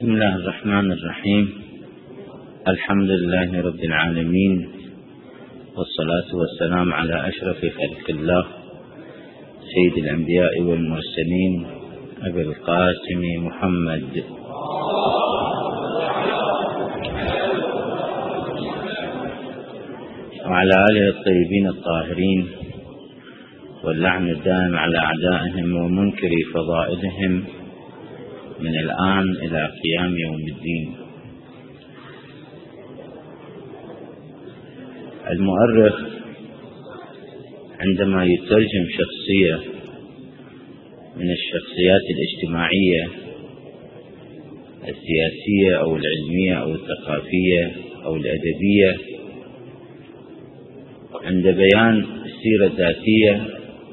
بسم الله الرحمن الرحيم. الحمد لله رب العالمين، والصلاة والسلام على أشرف خلق الله سيد الأنبياء والمرسلين أبي القاسم محمد وعلى آله الطيبين الطاهرين، واللعن الدائم على أعدائهم ومنكري فضائلهم من الآن إلى قيام يوم الدين. المؤرخ عندما يترجم شخصية من الشخصيات الاجتماعية السياسية أو العلمية أو الثقافية أو الأدبية، عند بيان السيرة الذاتية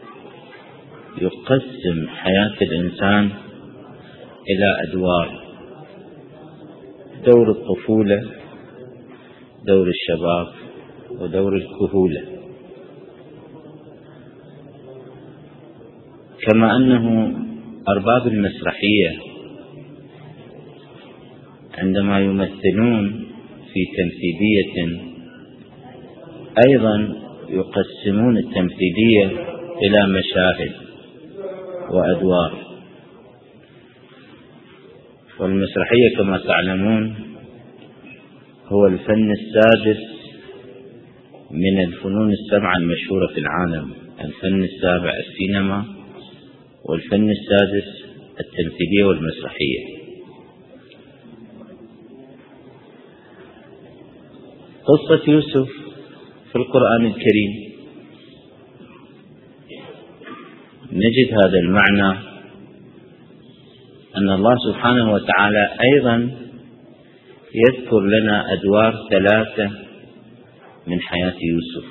يقسم حياة الإنسان إلى أدوار: دور الطفولة، دور الشباب، ودور الكهولة. كما أنه أرباب المسرحية عندما يمثلون في تمثيلية أيضا يقسمون التمثيلية إلى مشاهد وأدوار. والمسرحية كما تعلمون هو الفن السادس من الفنون السبعة المشهورة في العالم. الفن السابع السينما، والفن السادس التمثيلية والمسرحية. قصة يوسف في القرآن الكريم نجد هذا المعنى، أن الله سبحانه وتعالى أيضا يذكر لنا أدوار ثلاثة من حياة يوسف،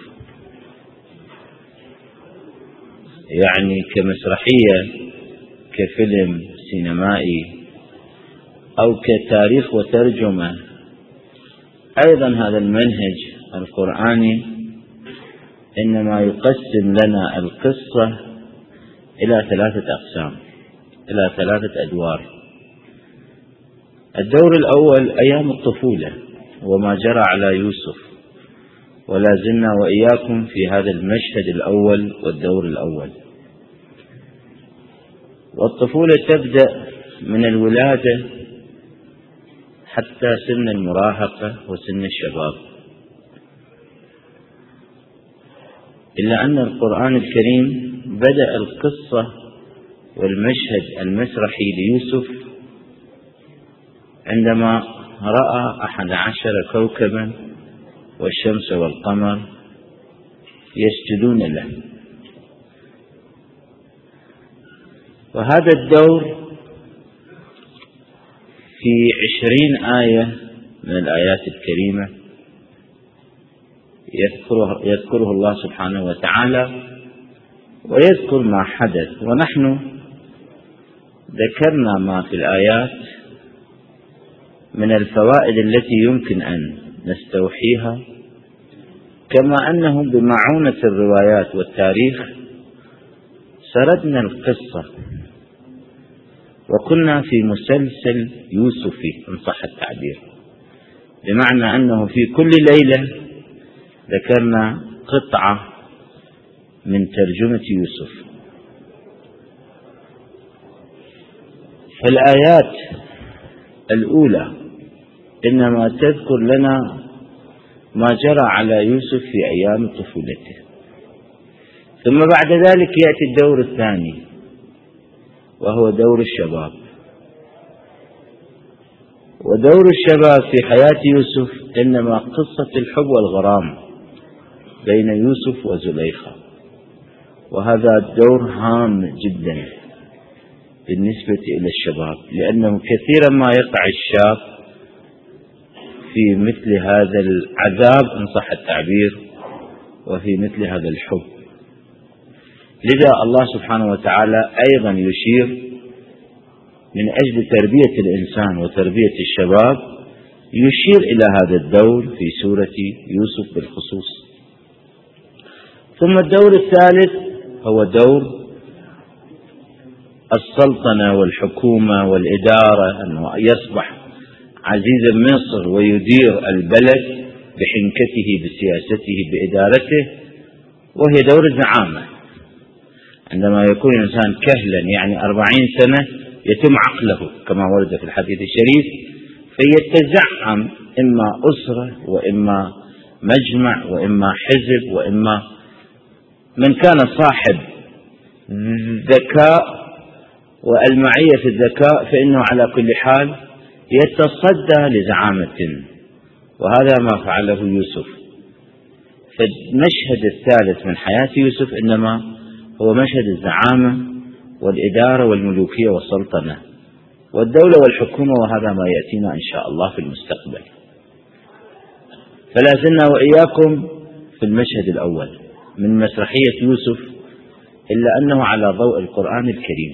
يعني كمسرحية، كفيلم سينمائي، أو كتاريخ وترجمة. أيضا هذا المنهج القرآني إنما يقسم لنا القصة إلى ثلاثة أقسام، إلى ثلاثة أدوار. الدور الأول أيام الطفولة وما جرى على يوسف، ولا زلنا وإياكم في هذا المشهد الأول والدور الأول. والطفولة تبدأ من الولادة حتى سن المراهقة وسن الشباب، إلا أن القرآن الكريم بدأ القصة والمشهد المسرحي ليوسف عندما رأى 11 كوكبا والشمس والقمر يسجدون له. وهذا الدور في 20 آية من الآيات الكريمة يذكره الله سبحانه وتعالى، ويذكر ما حدث. ونحن ذكرنا ما في الآيات من الفوائد التي يمكن أن نستوحيها، كما أنه بمعونة الروايات والتاريخ سردنا القصة، وكنا في مسلسل يوسفي إن صح التعبير، بمعنى أنه في كل ليلة ذكرنا قطعة من ترجمة يوسف. فالآيات الأولى إنما تذكر لنا ما جرى على يوسف في أيام طفولته، ثم بعد ذلك يأتي الدور الثاني وهو دور الشباب. ودور الشباب في حياة يوسف إنما قصة الحب والغرام بين يوسف وزليخة، وهذا الدور هام جدا بالنسبة إلى الشباب، لأنه كثيرا ما يقع الشاب في مثل هذا العذاب إن صح التعبير، وفي مثل هذا الحب. لذا الله سبحانه وتعالى أيضا يشير من أجل تربية الإنسان وتربية الشباب، يشير إلى هذا الدور في سورة يوسف بالخصوص. ثم الدور الثالث هو دور السلطنة والحكومة والإدارة، أنه يصبح عزيز مصر ويدير البلد بحنكته بسياسته بإدارته، وهي دور الزعامة. عندما يكون الإنسان كهلا يعني 40 سنة يتم عقله كما ورد في الحديث الشريف، فيتزعم إما أسرة وإما مجمع وإما حزب وإما من كان صاحب ذكاء والمعية في الذكاء فإنه على كل حال يتصدى لزعامة، وهذا ما فعله يوسف. فالمشهد الثالث من حياة يوسف إنما هو مشهد الزعامة والإدارة والملوكية والسلطنة والدولة والحكومة، وهذا ما يأتينا إن شاء الله في المستقبل. فلا زلنا وإياكم في المشهد الأول من مسرحية يوسف، إلا أنه على ضوء القرآن الكريم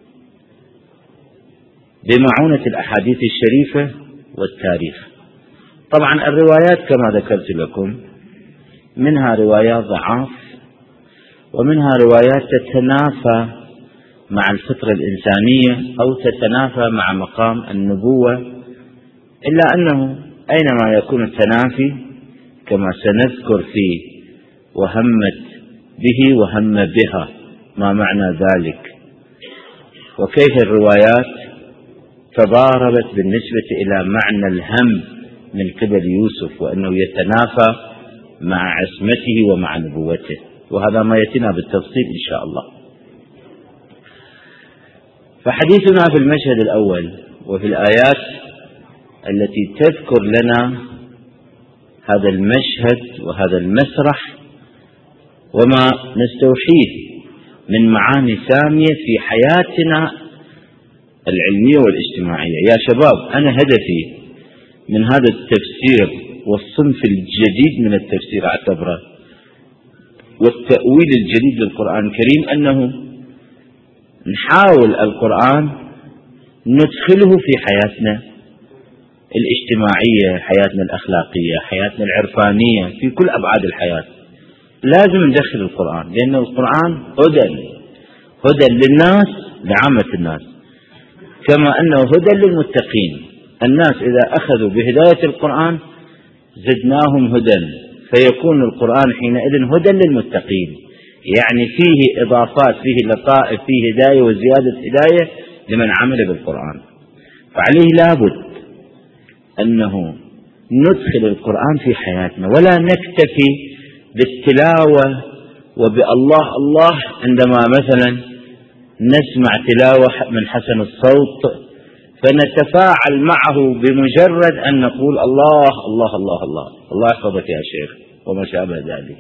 بمعونة الأحاديث الشريفة والتاريخ. طبعا الروايات كما ذكرت لكم منها روايات ضعاف ومنها روايات تتنافى مع الفطرة الإنسانية أو تتنافى مع مقام النبوة، إلا أنه أينما يكون التنافي كما سنذكر فيه وهمت به وهم بها ما معنى ذلك، وكيف الروايات تضاربت بالنسبة إلى معنى الهم من قبل يوسف وأنه يتنافى مع عصمته ومع نبوته، وهذا ما يأتينا بالتفصيل إن شاء الله. فحديثنا في المشهد الأول وفي الآيات التي تذكر لنا هذا المشهد وهذا المسرح وما نستوحيه من معاني سامية في حياتنا العلمية والاجتماعية. يا شباب، أنا هدفي من هذا التفسير والصنف الجديد من التفسير أعتبره والتأويل الجديد للقرآن الكريم أنه نحاول القرآن ندخله في حياتنا الاجتماعية، حياتنا الأخلاقية، حياتنا العرفانية، في كل أبعاد الحياة لازم ندخل القرآن، لأن القرآن هدى للناس لعامة الناس، كما أنه هدى للمتقين. الناس إذا أخذوا بهداية القرآن زدناهم هدى، فيكون القرآن حينئذ هدى للمتقين، يعني فيه إضافات، فيه لطائف، فيه هداية وزيادة هداية لمن عمل بالقرآن. فعليه لابد أنه ندخل القرآن في حياتنا ولا نكتفي بالتلاوة وبالله الله عندما مثلا نسمع تلاوة من حسن الصوت فنتفاعل معه بمجرد أن نقول الله الله الله الله الله يحفظك يا شيخ وما شابه ذلك،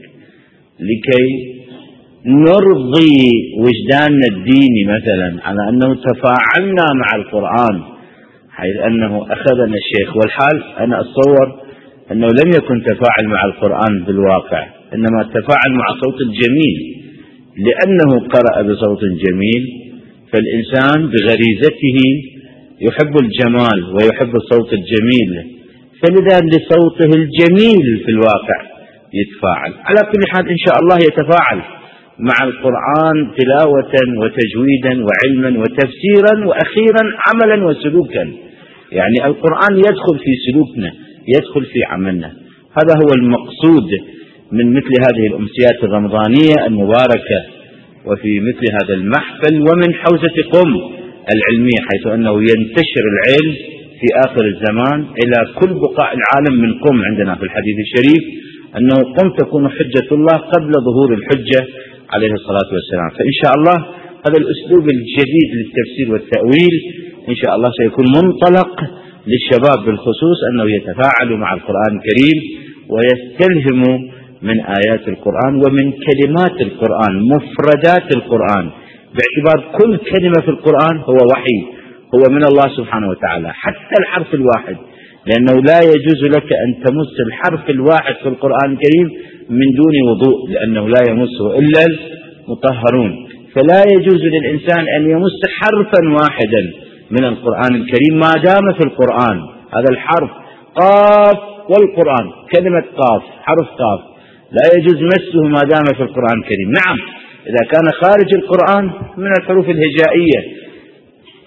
لكي نرضي وجداننا الديني مثلا على أنه تفاعلنا مع القرآن، حيث أنه أخذنا الشيخ. والحال أنا أتصور أنه لم يكن تفاعل مع القرآن بالواقع، إنما تفاعل مع صوت الجميل، لأنه قرأ بصوت جميل، فالإنسان بغريزته يحب الجمال ويحب الصوت الجميل، فلذا لصوته الجميل في الواقع يتفاعل. على كل حال إن شاء الله يتفاعل مع القرآن تلاوة وتجويدا وعلما وتفسيرا وأخيرا عملا وسلوكا، يعني القرآن يدخل في سلوكنا، يدخل في عملنا. هذا هو المقصود من مثل هذه الأمسيات الرمضانية المباركة وفي مثل هذا المحفل ومن حوزة قم العلمية، حيث أنه ينتشر العلم في آخر الزمان إلى كل بقاع العالم من قم. عندنا في الحديث الشريف أنه قم تكون حجة الله قبل ظهور الحجة عليه الصلاة والسلام. فإن شاء الله هذا الأسلوب الجديد للتفسير والتأويل إن شاء الله سيكون منطلق للشباب بالخصوص، أنه يتفاعلوا مع القرآن الكريم ويستلهموا من آيات القرآن ومن كلمات القرآن، مفردات القرآن، باعتبار كل كلمة في القرآن هو وحي، هو من الله سبحانه وتعالى، حتى الحرف الواحد، لأنه لا يجوز لك أن تمس الحرف الواحد في القرآن الكريم من دون وضوء، لأنه لا يمسه إلا المطهرون. فلا يجوز للإنسان أن يمس حرفا واحدا من القرآن الكريم ما دام في القرآن. هذا الحرف قاف، والقرآن كلمة قاف حرف قاف لا يجوز مسه ما دام في القرآن الكريم. نعم إذا كان خارج القرآن من الحروف الهجائية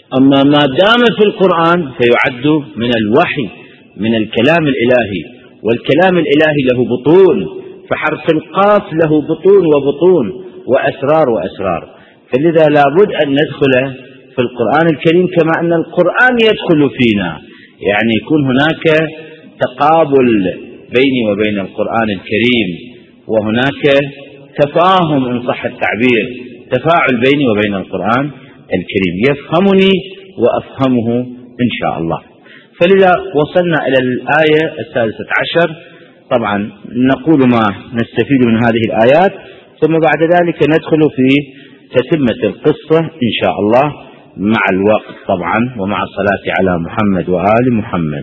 أما ما دام في القرآن فيعد من الوحي، من الكلام الإلهي، والكلام الإلهي له بطون، فحرف القاف له بطون وبطون وأسرار وأسرار، فلذا لابد أن ندخل في القرآن الكريم كما أن القرآن يدخل فينا، يعني يكون هناك تقابل بيني وبين القرآن الكريم، وهناك تفاهم إن صح التعبير، تفاعل بيني وبين القرآن الكريم، يفهمني وأفهمه إن شاء الله. فلذا وصلنا إلى الآية 16. طبعا نقول ما نستفيد من هذه الآيات، ثم بعد ذلك ندخل في تتمة القصة إن شاء الله مع الوقت طبعا، ومع الصلاة على محمد وآل محمد.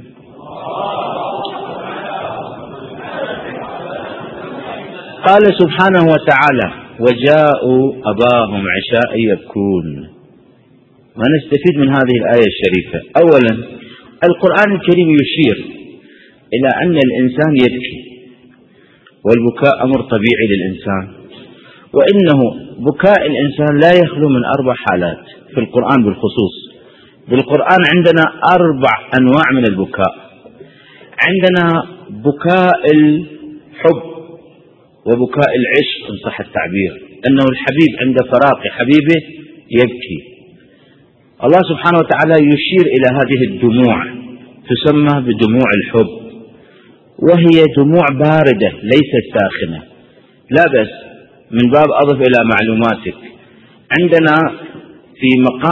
قال سبحانه وتعالى: وجاءوا أباهم عشاء يبكون. ما نستفيد من هذه الآية الشريفة؟ أولا، القرآن الكريم يشير إلى أن الإنسان يبكي، والبكاء أمر طبيعي للإنسان، وإنه بكاء الإنسان لا يخلو من 4 حالات في القرآن بالخصوص. بالقرآن عندنا 4 أنواع من البكاء. عندنا بكاء الحب وبكاء العشق إن صح التعبير، أنه الحبيب عند فراق حبيبه يبكي. الله سبحانه وتعالى يشير إلى هذه الدموع، تسمى بدموع الحب، وهي دموع باردة ليست ساخنة. لا بس، من باب أضف إلى معلوماتك، عندنا في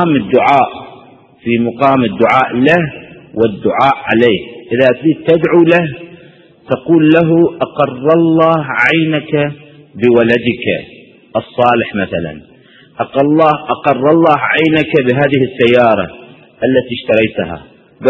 مقام الدعاء له والدعاء عليه. إذا تريد تدعو له تقول له: أقر الله عينك بولدك الصالح مثلا، أقر الله عينك بهذه السيارة التي اشتريتها،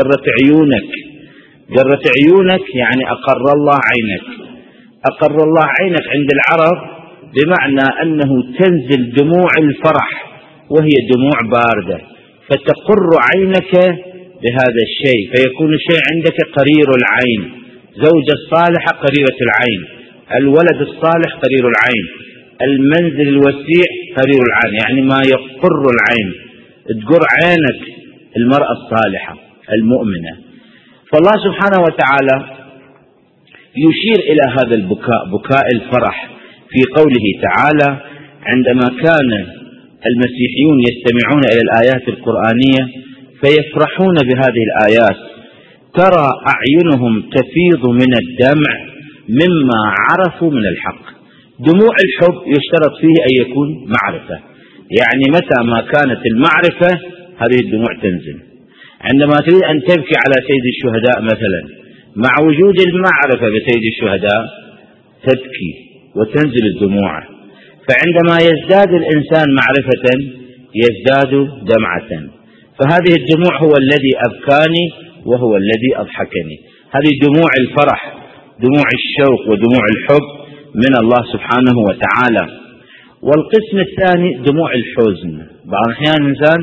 قرت عيونك يعني أقر الله عينك. أقر الله عينك عند العرب بمعنى أنه تنزل دموع الفرح وهي دموع باردة، فتقر عينك بهذا الشيء، فيكون الشيء عندك قرير العين. زوجة الصالحة قريرة العين، الولد الصالح قرير العين، المنزل الوسيع قرير العين، يعني ما يقر العين، تقر عينك المرأة الصالحة المؤمنة. فالله سبحانه وتعالى يشير إلى هذا البكاء، بكاء الفرح، في قوله تعالى: عندما كان المسيحيون يستمعون إلى الآيات القرآنية فيفرحون بهذه الآيات، ترى أعينهم تفيض من الدمع مما عرفوا من الحق. دموع الحب يشترط فيه أن يكون معرفة، يعني متى ما كانت المعرفة هذه الدموع تنزل. عندما تريد أن تبكي على سيد الشهداء مثلا، مع وجود المعرفة بسيد الشهداء تبكي وتنزل الدموع. فعندما يزداد الإنسان معرفة يزداد دمعة، فهذه الدموع هو الذي أبكاني وهو الذي أضحكني. هذه دموع الفرح، دموع الشوق ودموع الحب من الله سبحانه وتعالى. والقسم الثاني دموع الحزن. بعض الأحيان الإنسان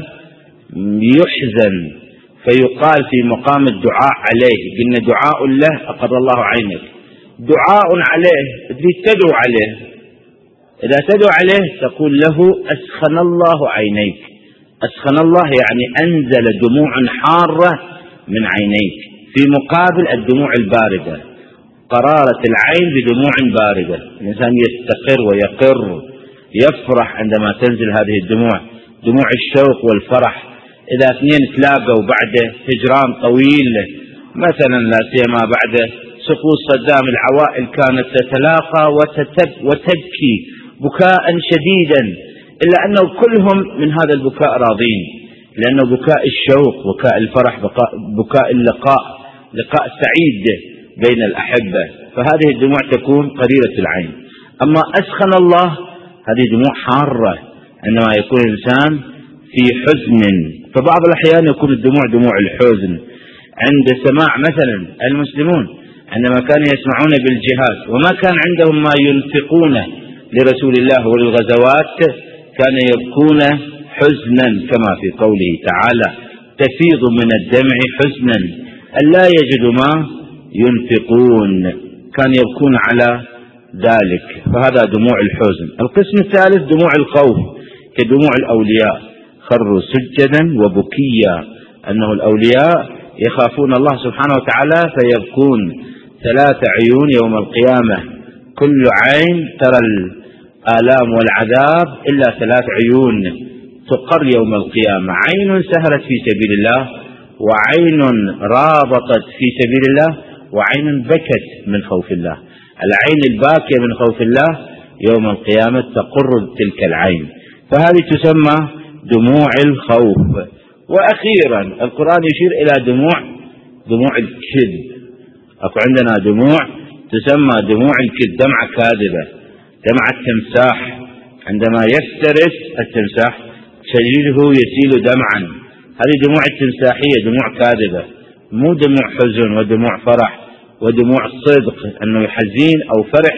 يحزن فيقال في مقام الدعاء عليه، قلنا دعاء له أقر الله عينك، دعاء عليه تريد تدعو عليه. إذا تدعو عليه تقول له: أسخن الله عينيك. أسخن الله يعني أنزل دموع حارة من عينيك، في مقابل الدموع الباردة، قرارة العين بدموع باردة. الإنسان يستقر ويقر، يفرح عندما تنزل هذه الدموع، دموع الشوق والفرح. إذا اثنين تلاقوا بعد هجران طويل مثلا، لا سيما بعد سقوط صدام، العوائل كانت تتلاقى وتبكي بكاء شديدا، إلا أنه كلهم من هذا البكاء راضين، لأنه بكاء الشوق، بكاء الفرح، بكاء اللقاء، لقاء سعيد بين الأحبة. فهذه الدموع تكون قريرة العين. أما أسخن الله هذه دموع حارة، عندما يكون الإنسان في حزن. فبعض الأحيان يكون الدموع دموع الحزن عند سماع مثلا المسلمون عندما كانوا يسمعون بالجهاد وما كان عندهم ما ينفقونه لرسول الله وللغزوات، كانوا يبكون حزنا، كما في قوله تعالى: تفيض من الدمع حزنا أن لا يجدوا ما ينفقون. كانوا يبكون على ذلك، فهذا دموع الحزن. القسم الثالث دموع الخوف، كدموع الأولياء، خروا سجدا وبكيا، أنه الأولياء يخافون الله سبحانه وتعالى فيبكون. 3 عيون يوم القيامة، كل عين ترى الآلام والعذاب إلا 3 عيون تقر يوم القيامة: عين سهرت في سبيل الله، وعين رابطت في سبيل الله، وعين بكت من خوف الله. العين الباكية من خوف الله يوم القيامة تقر تلك العين، فهذه تسمى دموع الخوف. وأخيرا القرآن يشير إلى دموع الكذب. أكو عندنا دموع تسمى دموع الكذب، دمعة كاذبة، دمع التمساح عندما يفترس التمساح تجده يسيل دمعا، هذه دموع التمساحية، دموع كاذبة، مو دموع حزن ودموع فرح ودموع صدق أنه حزين أو فرح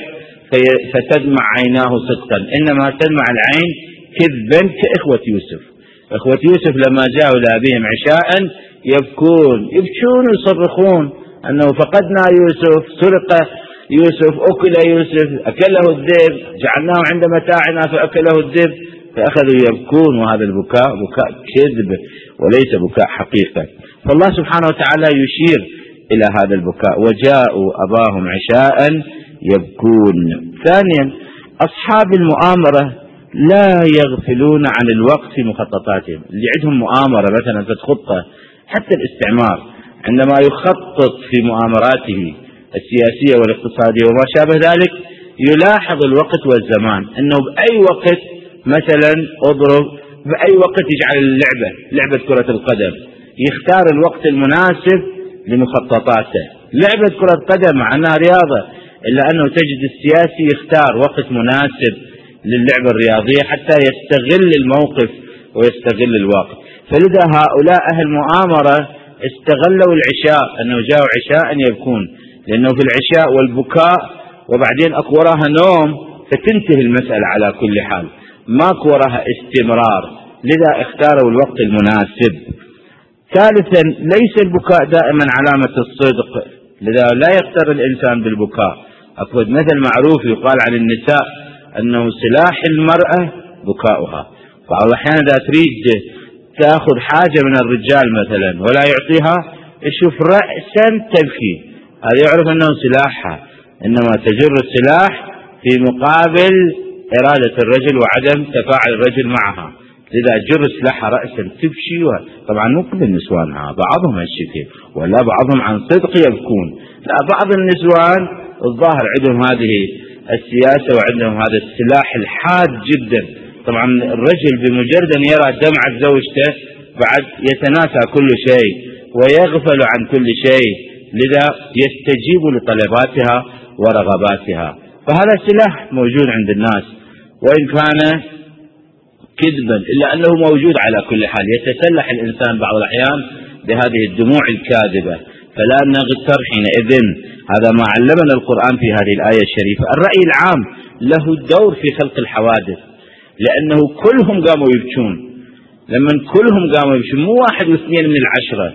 فتدمع عيناه صدقا، إنما تدمع العين كذبا كإخوة يوسف. إخوة يوسف لما جاءوا لأبيهم عشاء يبكون ويصرخون أنه فقدنا يوسف، سرق يوسف، أكل يوسف، أكله الذئب، جعلناه عند متاعنا فأكله الذئب، فأخذوا يبكون، وهذا البكاء بكاء كذب وليس بكاء حقيقة. فالله سبحانه وتعالى يشير إلى هذا البكاء: وجاءوا أباهم عشاء يبكون. ثانيا، أصحاب المؤامرة لا يغفلون عن الوقت في مخططاتهم. اللي عندهم مؤامرة مثلا في خطة، حتى الاستعمار عندما يخطط في مؤامراته السياسية والاقتصادية وما شابه ذلك يلاحظ الوقت والزمان، أنه بأي وقت مثلا أضرب، بأي وقت يجعل لعبة كرة القدم، يختار الوقت المناسب لمخططاته. لعبة كرة القدم مع أنها رياضة، إلا أنه تجد السياسي يختار وقت مناسب للعبة الرياضية حتى يستغل الموقف ويستغل الوقت. فلذا هؤلاء أهل المؤامرة استغلوا العشاء، أنه جاءوا عشاء يبكون، لأنه في العشاء والبكاء وبعدين أكو وراها نوم فتنتهي المسألة على كل حال، ماكو وراها استمرار، لذا اختاروا الوقت المناسب. ثالثا، ليس البكاء دائما علامة الصدق، لذا لا يغتر الإنسان بالبكاء. أكو مثل معروف يقال عن النساء أنه سلاح المرأة بكاؤها، بعض الأحيان إذا تريد تأخذ حاجة من الرجال مثلا ولا يعطيها يشوف رأسا تبكي، هذا يعرف أنه سلاحها، إنما تجر السلاح في مقابل إرادة الرجل وعدم تفاعل الرجل معها، لذا جر سلاحها رأسا تبكي. طبعا مو كل النسوان، بعضهم هالشكل، ولا بعضهم عن صدق يبكون، لا، بعض النسوان الظاهر عندهم هذه السياسة وعندهم هذا السلاح الحاد جدا. طبعا الرجل بمجرد أن يرى دمعة زوجته بعد يتناسى كل شيء ويغفل عن كل شيء، لذا يستجيب لطلباتها ورغباتها. فهذا سلاح موجود عند الناس، وإن كان كذبا إلا أنه موجود على كل حال. يتسلح الإنسان بعض الأحيان بهذه الدموع الكاذبة، فلا نغتر حينئذ. هذا ما علمنا القرآن في هذه الآية الشريفة. الرأي العام له دور في خلق الحوادث، لأنه كلهم قاموا يبكون. لما كلهم قاموا يبكون، مو 1 و2 من 10،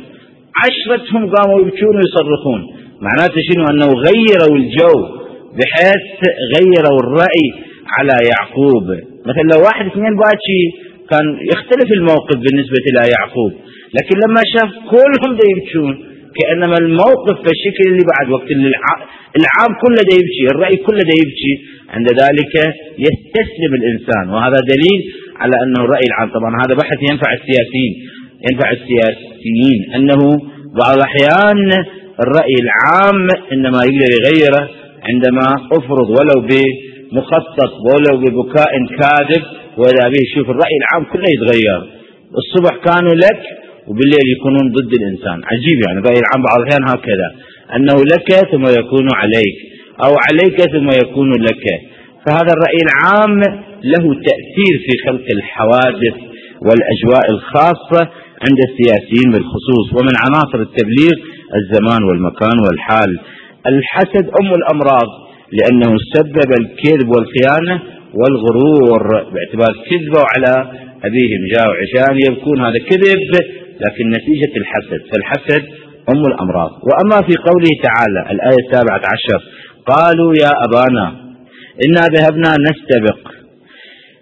10 قاموا يبكون ويصرخون، معناته شنو؟ أنه غيروا الجو بحيث غيروا الرأي على يعقوب. مثلا لو 1 2 باكي كان يختلف الموقف بالنسبة إلى يعقوب، لكن لما شاف كلهم دا يبكون كأنما الموقف بالشكل اللي بعد وقت العام كله دا يبكي، الرأي كله دا يبكي، عند ذلك يستسلم الإنسان. وهذا دليل على أنه الرأي العام، طبعا هذا بحث ينفع السياسيين أنه بعض الأحيان الرأي العام إنما يقدر يغيره عندما أفرض ولو بمخطط ولو ببكاء كاذب، وإذا به شوف الرأي العام كله يتغير. الصبح كانوا لك وبالليل يكونون ضد الإنسان. عجيب يعني الرأي العام بعض الأحيان هكذا، أنه لك ثم يكون عليك، أو عليك ثم يكون لك. فهذا الرأي العام له تأثير في خلق الحوادث والأجواء الخاصة عند السياسيين بالخصوص. ومن عناصر التبليغ الزمان والمكان والحال. الحسد أم الأمراض، لأنه سبب الكذب والخيانة والغرور، باعتبار كذبوا على أبيهم جاءوا عشان يبكون، هذا كذب لكن نتيجة الحسد، فالحسد أم الأمراض. وأما في قوله تعالى الآية 17 قالوا يا أبانا إنا ذهبنا نستبق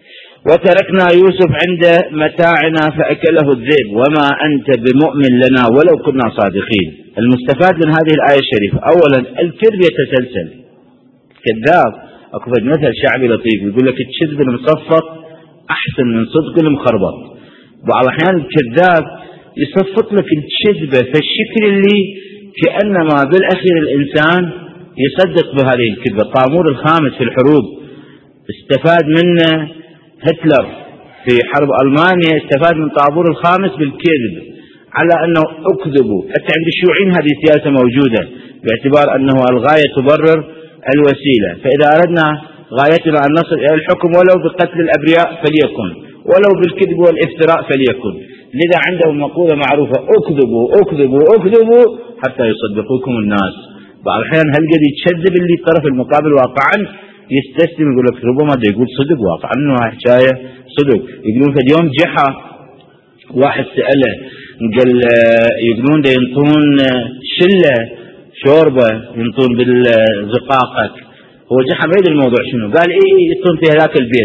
وتركنا يوسف عند متاعنا فأكله الذئب وما أنت بمؤمن لنا ولو كنا صادقين. المستفاد من هذه الآية الشريفة: أولا الكذب يتسلسل، كذاب أكو مثل شعبي لطيف يقول لك الكذب المصفط أحسن من صدق المخربط. بعض الأحيان الكذاب يصفط لك الكذبة فالشكل اللي كأنما بالأخير الإنسان يصدق بهذه الكذبة. طامور الخامس في الحروب استفاد منه هتلر في حرب ألمانيا، استفاد من طابور الخامس بالكذب على أنه أكذبوا. حتى عند الشيوعيين هذه السياسة موجودة باعتبار أنه الغاية تبرر الوسيلة، فإذا أردنا غايتنا أن نصل إلى الحكم ولو بقتل الأبرياء فليكن، ولو بالكذب والافتراء فليكن. لذا عندهم مقولة معروفة: أكذبوا أكذبوا أكذبوا حتى يصدقوكم الناس. بعض الأحيان هل قد يتشذب اللي طرف المقابل واقعا يستسلم، يقول لك ربما ده يقول صدق واقعا انه حكايه صدق. يقولون في اليوم جحا واحد سأله قال يقولون ده ينطون شله شوربه ينطون بالزقاقه، هو جحا ما يدري الموضوع شنو، قال ايه ينطون في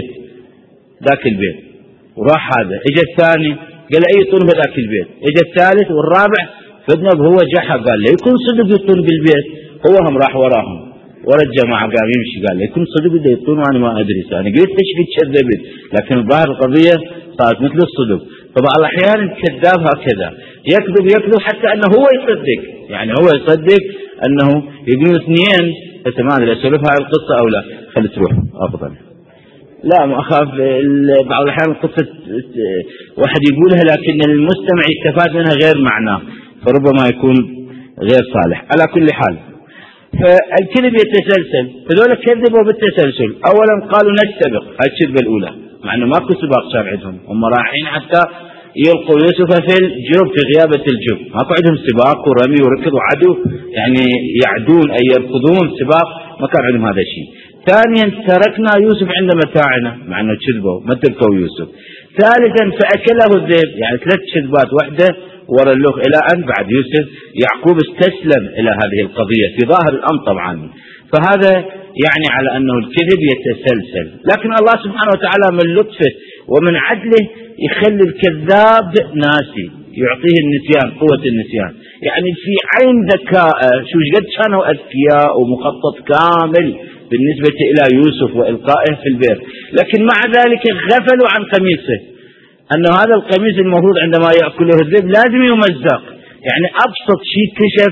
ذاك البيت وراح. هذا اجى الثاني قال ايه ينطون بذاك البيت، اجى الثالث والرابع فذنب هو جحا قال لا يكون صدق ينطون بالبيت، هو هم راح وراهم ورا الجماعة قام يمشي قال يكون صدق ده يطون وأنا ما أدري. أنا قلت تشفي تكذبت، لكن الظاهر القضية صارت مثل الصدق. طبعا الأحيان الكذاب هكذا يكذب حتى أنه هو يصدق، يعني هو يصدق أنه يقولون اثنين. بس ما أدري أسولف هاي القصة أو لا، خلي تروح أفضل. لا ما أخاف، بعض الأحيان القصة واحد يقولها لكن المستمع يستفاد منها غير معناه فربما يكون غير صالح. على كل حال فالكذب يتسلسل، فذولا كذبوا بالتسلسل. أولا قالوا نستبق، الكذبة الأولى مع أنه ماكو سباق صار عندهم، هم رايحين حتى يلقوا يوسف في الجب في غيابة الجب، ماكو عندهم سباق ورمي وركض وعدو يعني يعدون أي يركضون سباق، ما كان عندهم هذا الشيء. ثانيا تركنا يوسف عند متاعنا، مع أنه كذبوا ما تركوا يوسف. ثالثا فأكله الذئب، يعني 3 كذبات واحدة ورا اللوخ، إلى أن بعد يوسف يعقوب استسلم إلى هذه القضية في ظاهر الأمر طبعا. فهذا يعني على أنه الكذب يتسلسل، لكن الله سبحانه وتعالى من لطفه ومن عدله يخلي الكذاب ناسي، يعطيه النسيان، قوة النسيان. يعني في عين ذكاء شو قد كانوا أذكياء ومخطط كامل بالنسبة إلى يوسف وإلقائه في البئر، لكن مع ذلك غفلوا عن قميصه، أنه هذا القميص المفروض عندما يأكله الذئب لازم يمزق. يعني أبسط شيء كشف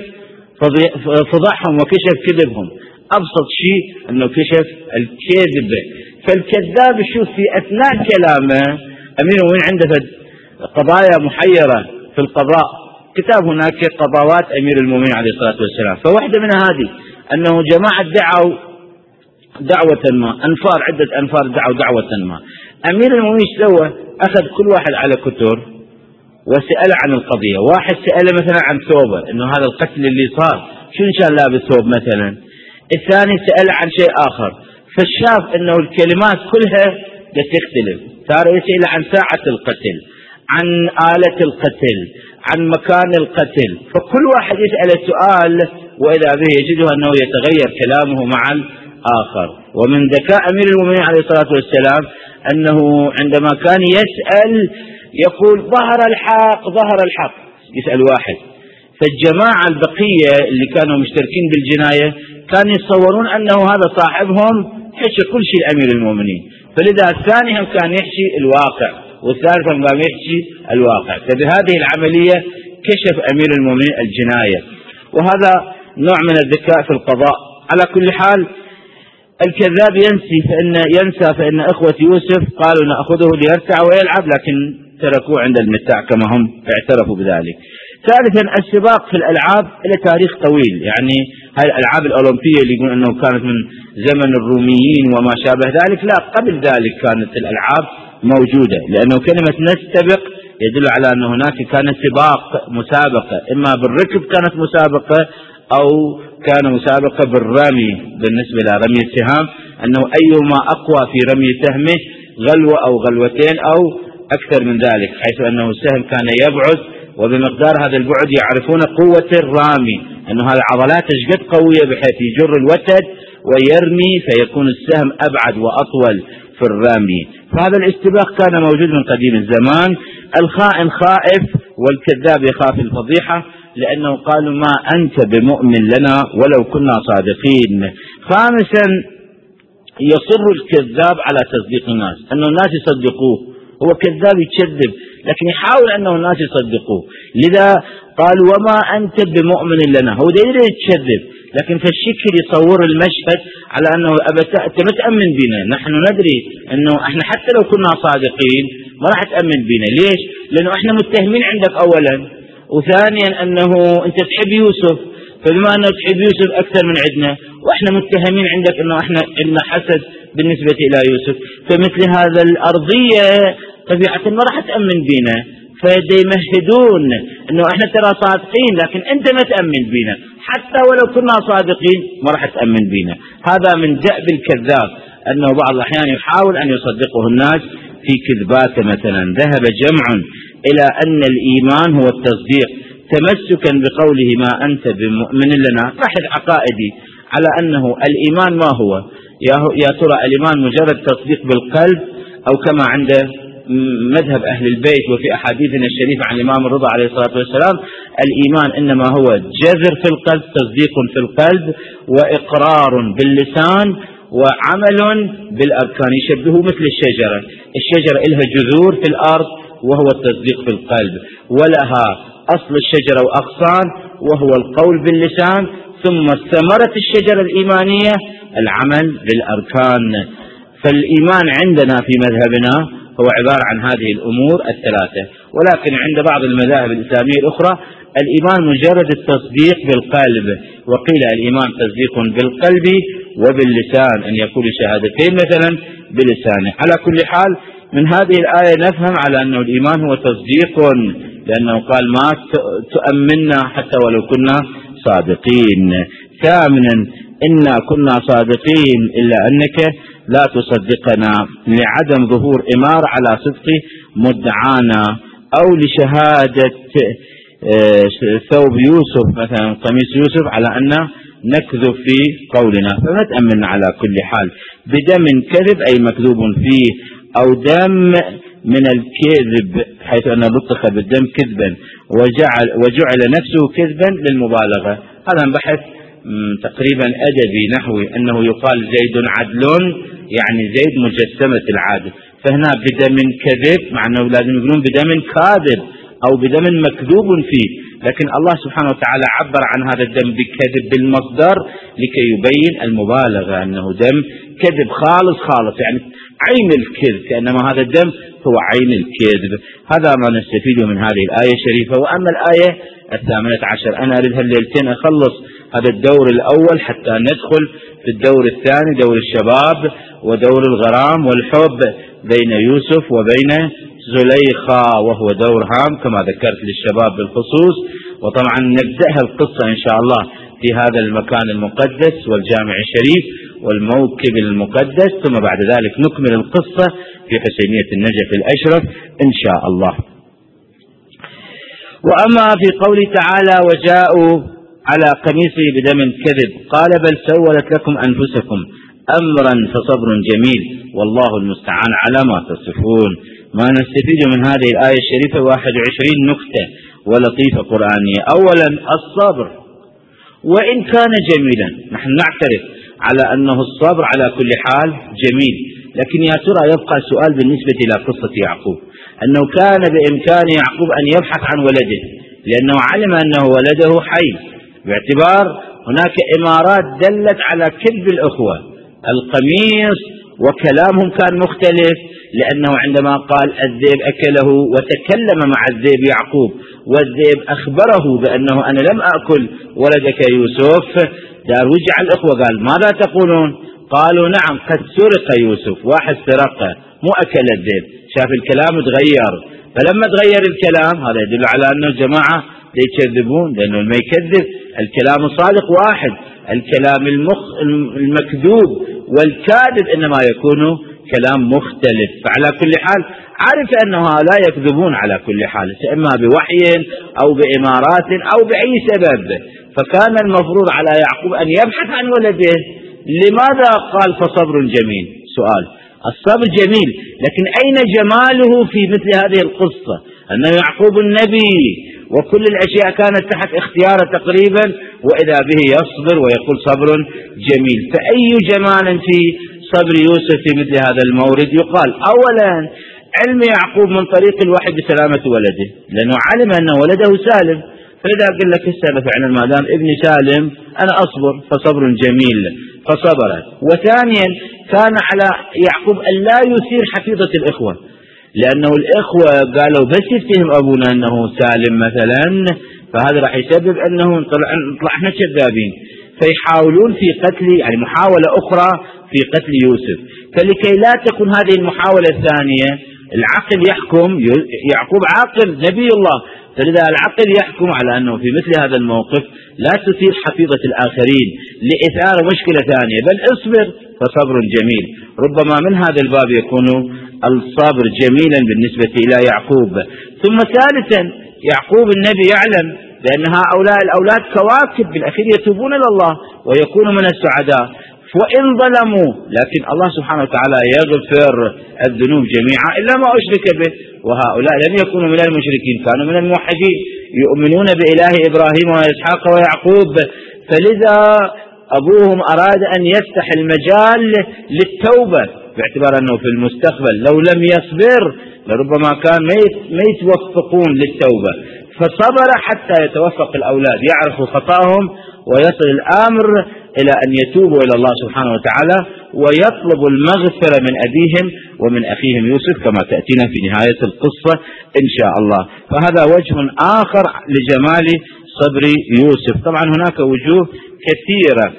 فضحهم وكشف كذبهم، أبسط شيء أنه كشف الكذب. فالكذاب يشوف في أثناء كلامه أمير المؤمنين عنده قضايا محيرة في القضاء، كتاب هناك قضاوات أمير المؤمنين عليه الصلاة والسلام، فواحدة من هذه أنه جماعة دعوا دعوة ما، أنفار عدة أنفار دعوا دعوة ما. أمير المؤمنين سوى أخذ كل واحد على كتر وسأل عن القضية. واحد سأله مثلا عن ثوبه، إنه هذا القتل اللي صار شو إن شاء الله لابس ثوب مثلا. الثاني سأل عن شيء آخر، فشاف إنه الكلمات كلها بتختلف. صار يسأل عن ساعة القتل، عن آلة القتل، عن مكان القتل، فكل واحد يسأل السؤال وإذا به يجده أنه يتغير كلامه مع الآخر. ومن ذكاء أمير المؤمنين عليه الصلاة والسلام أنه عندما كان يسأل يقول ظهر الحق، يسأل واحد، فالجماعة البقية اللي كانوا مشتركين بالجناية كانوا يتصورون أنه هذا صاحبهم حكي كل شيء لأمير المؤمنين، فلذا الثاني هم كان يحكي الواقع والثالث هم قام يحكي الواقع. فبهذه العملية كشف أمير المؤمنين الجناية، وهذا نوع من الذكاء في القضاء. على كل حال الكذاب ينسى فإن إخوة يوسف قالوا نأخذه ليرتع ويلعب، لكن تركوه عند المتاع كما هم اعترفوا بذلك. ثالثا السباق في الألعاب إلى تاريخ طويل، يعني هاي الألعاب الأولمبية اللي يقولون أنه كانت من زمن الروميين وما شابه ذلك، لا قبل ذلك كانت الألعاب موجودة، لأنه كلمة نستبق يدل على أن هناك كان سباق مسابقة، إما بالركض كانت مسابقة أو كان مسابقة بالرمي بالنسبة لرمي السهام، أنه أيما أقوى في رمي سهمه غلوة أو غلوتين أو أكثر من ذلك، حيث أنه السهم كان يبعد وبمقدار هذا البعد يعرفون قوة الرامي، أنه هذه العضلات اشقد قوية بحيث يجر الوتد ويرمي فيكون السهم أبعد وأطول، في الرامي. فهذا الاشتباك كان موجود من قديم الزمان. الخائن خائف والكذاب يخاف الفضيحة، لأنه قالوا ما أنت بمؤمن لنا ولو كنا صادقين. خامسا يصر الكذاب على تصديق الناس، أنه الناس يصدقوه. هو كذاب يكذب لكن يحاول أنه الناس يصدقوه. لذا قال وما أنت بمؤمن لنا، هو دليل يتكذب لكن في الشكل يصور المشهد على أنه أنت ما تأمن بنا، نحن ندري أنه إحنا حتى لو كنا صادقين ما راح تأمن بنا. ليش؟ لأنه إحنا متهمين عندك أولا، وثانيا أنه أنت تحب يوسف، فبما أنه تحب يوسف أكثر من عندنا وإحنا متهمين عندك أنه إحنا عندنا حسد بالنسبة إلى يوسف، فمثل هذا الأرضية طبيعة ما راح تأمن بنا. فيمهدون أنه إحنا ترى صادقين لكن أنت ما تأمن بنا، حتى ولو كنا صادقين ما راح تأمن بنا. هذا من دأب الكذاب، أنه بعض الأحيان يحاول أن يصدقه الناس في كذباته. مثلا ذهب جمع إلى أن الإيمان هو التصديق تمسكا بقوله ما أنت بمؤمن لنا، بحث عقائدي على أنه الإيمان ما هو. يا ترى الإيمان مجرد تصديق بالقلب، أو كما عند مذهب أهل البيت وفي أحاديثنا الشريفة عن الإمام الرضا عليه الصلاة والسلام الإيمان إنما هو جذر في القلب، تصديق في القلب وإقرار باللسان وعمل بالأركان. يشبهه مثل الشجرة، الشجرة إلها جذور في الأرض وهو التصديق في القلب، ولها أصل الشجرة وأغصان وهو القول باللسان، ثم ثمرة الشجرة الإيمانية العمل بالأركان. فالإيمان عندنا في مذهبنا هو عبارة عن هذه الأمور الثلاثة. ولكن عند بعض المذاهب الإسلامية الأخرى الإيمان مجرد التصديق بالقلب، وقيل الإيمان تصديق بالقلب وباللسان، أن يقول شهادتين مثلا بلسانه. على كل حال من هذه الآية نفهم على أنه الإيمان هو تصديق، لأنه قال ما تؤمننا حتى ولو كنا صادقين. ثامنا إنا كنا صادقين إلا أنك لا تصدقنا، لعدم ظهور إمارة على صدق مدعانا، أو لشهادة ثوب يوسف مثلا قميص يوسف على أن نكذب في قولنا، فما تأمن على كل حال. بدم كذب أي مكذوب فيه، أو دم من الكذب حيث أنه لطخ بالدم كذبا وجعل نفسه كذبا للمبالغة. هذا بحث تقريبا أدبي نحوي، أنه يقال زيد عدل يعني زيد مجسمة العادل، فهنا بدم كذب مع أنه لازم يقولون بدم كاذب أو بدم مكذوب فيه، لكن الله سبحانه وتعالى عبر عن هذا الدم بكذب بالمصدر لكي يبين المبالغة، أنه دم كذب خالص يعني عين الكذب، كأنما هذا الدم هو عين الكذب. هذا ما نستفيده من هذه الآية الشريفة. وأما الآية 18 أنا أريد هالليلتين أخلص هذا الدور الأول حتى ندخل في الدور الثاني، دور الشباب ودور الغرام والحب بين يوسف وبين زليخة، وهو دور هام كما ذكرت للشباب بالخصوص. وطبعا نبدأها القصة إن شاء الله في هذا المكان المقدس والجامع الشريف والموكب المقدس، ثم بعد ذلك نكمل القصة في حسينية النجف الأشرف إن شاء الله. وأما في قوله تعالى وجاءوا على قميصه بدم كذب قال بل سولت لكم أنفسكم أمرا فصبر جميل والله المستعان على ما تصفون. ما نستفيد من هذه الآية الشريفة 21 نكتة ولطيفة قرآنية. أولا الصبر، وإن كان جميلا نحن نعترف على أنه الصبر على كل حال جميل، لكن يا ترى يبقى سؤال بالنسبة إلى قصة يعقوب، أنه كان بإمكان يعقوب أن يبحث عن ولده لأنه علم أنه ولده حي، باعتبار هناك إمارات دلت على كذب الأخوة. القميص وكلامهم كان مختلف، لأنه عندما قال الذئب أكله وتكلم مع الذئب يعقوب والذئب أخبره بأنه أنا لم أكل ولدك يوسف، دار وجع الأخوة قال ماذا تقولون؟ قالوا نعم قد سرق يوسف، واحد سرقه مو أكل الذئب. شاف الكلام تغير، فلما تغير الكلام هذا يدل على أن الجماعة يكذبون، لأنه ما يكذب الكلام الصادق واحد، الكلام المكذوب والكاذب إنما يكون كلام مختلف. فعلى كل حال عرف أنه لا يكذبون على كل حال، إما بوحي أو بإمارات أو بأي سبب. فكان المفروض على يعقوب أن يبحث عن ولده. لماذا قال فصبر جميل؟ سؤال. الصبر جميل، لكن أين جماله في مثل هذه القصة؟ أن يعقوب النبي وكل الأشياء كانت تحت اختياره تقريبا، وإذا به يصبر ويقول صبر جميل. فأي جمال في صبر يوسف في مثل هذا المورد؟ يقال أولا علم يعقوب من طريق الوحي بسلامة ولده، لأنه علم أن ولده سالم، فلذا أقول لك السالة فعلا ما دام ابني سالم أنا أصبر، فصبر جميل فصبر. وثانيا كان على يعقوب أن لا يثير حفيظة الإخوة، لأنه الإخوة قالوا بس يفتهم أبونا أنه سالم مثلا، فهذا راح يسبب أنه نطلع احنا كذابين، فيحاولون في قتل، يعني محاولة أخرى في قتل يوسف. فلكي لا تكون هذه المحاولة الثانية العقل يحكم، يعقوب عاقل نبي الله، فلذا العقل يحكم على أنه في مثل هذا الموقف لا تثير حفيظة الآخرين لإثار مشكلة ثانية، بل اصبر فصبر جميل. ربما من هذا الباب يكون الصبر جميلا بالنسبة إلى يعقوب. ثم ثالثا يعقوب النبي يعلم بأن هؤلاء الأولاد كواكب بالأخير يتوبون إلى الله ويكونوا من السعداء، وإن ظلموا لكن الله سبحانه وتعالى يغفر الذنوب جميعا إلا ما أشرك به، وهؤلاء لم يكونوا من المشركين، كانوا من الموحدين يؤمنون بإله إبراهيم وإسحاق ويعقوب. فلذا أبوهم أراد أن يفتح المجال للتوبة، باعتبار أنه في المستقبل لو لم يصبر لربما كان ما يتوفقون للتوبة، فصبر حتى يتوفق الأولاد يعرفوا خطأهم ويصل الأمر إلى أن يتوبوا إلى الله سبحانه وتعالى ويطلبوا المغفرة من أبيهم ومن أخيهم يوسف كما تأتينا في نهاية القصة إن شاء الله. فهذا وجه آخر لجمال صبر يوسف. طبعا هناك وجوه كثيرة.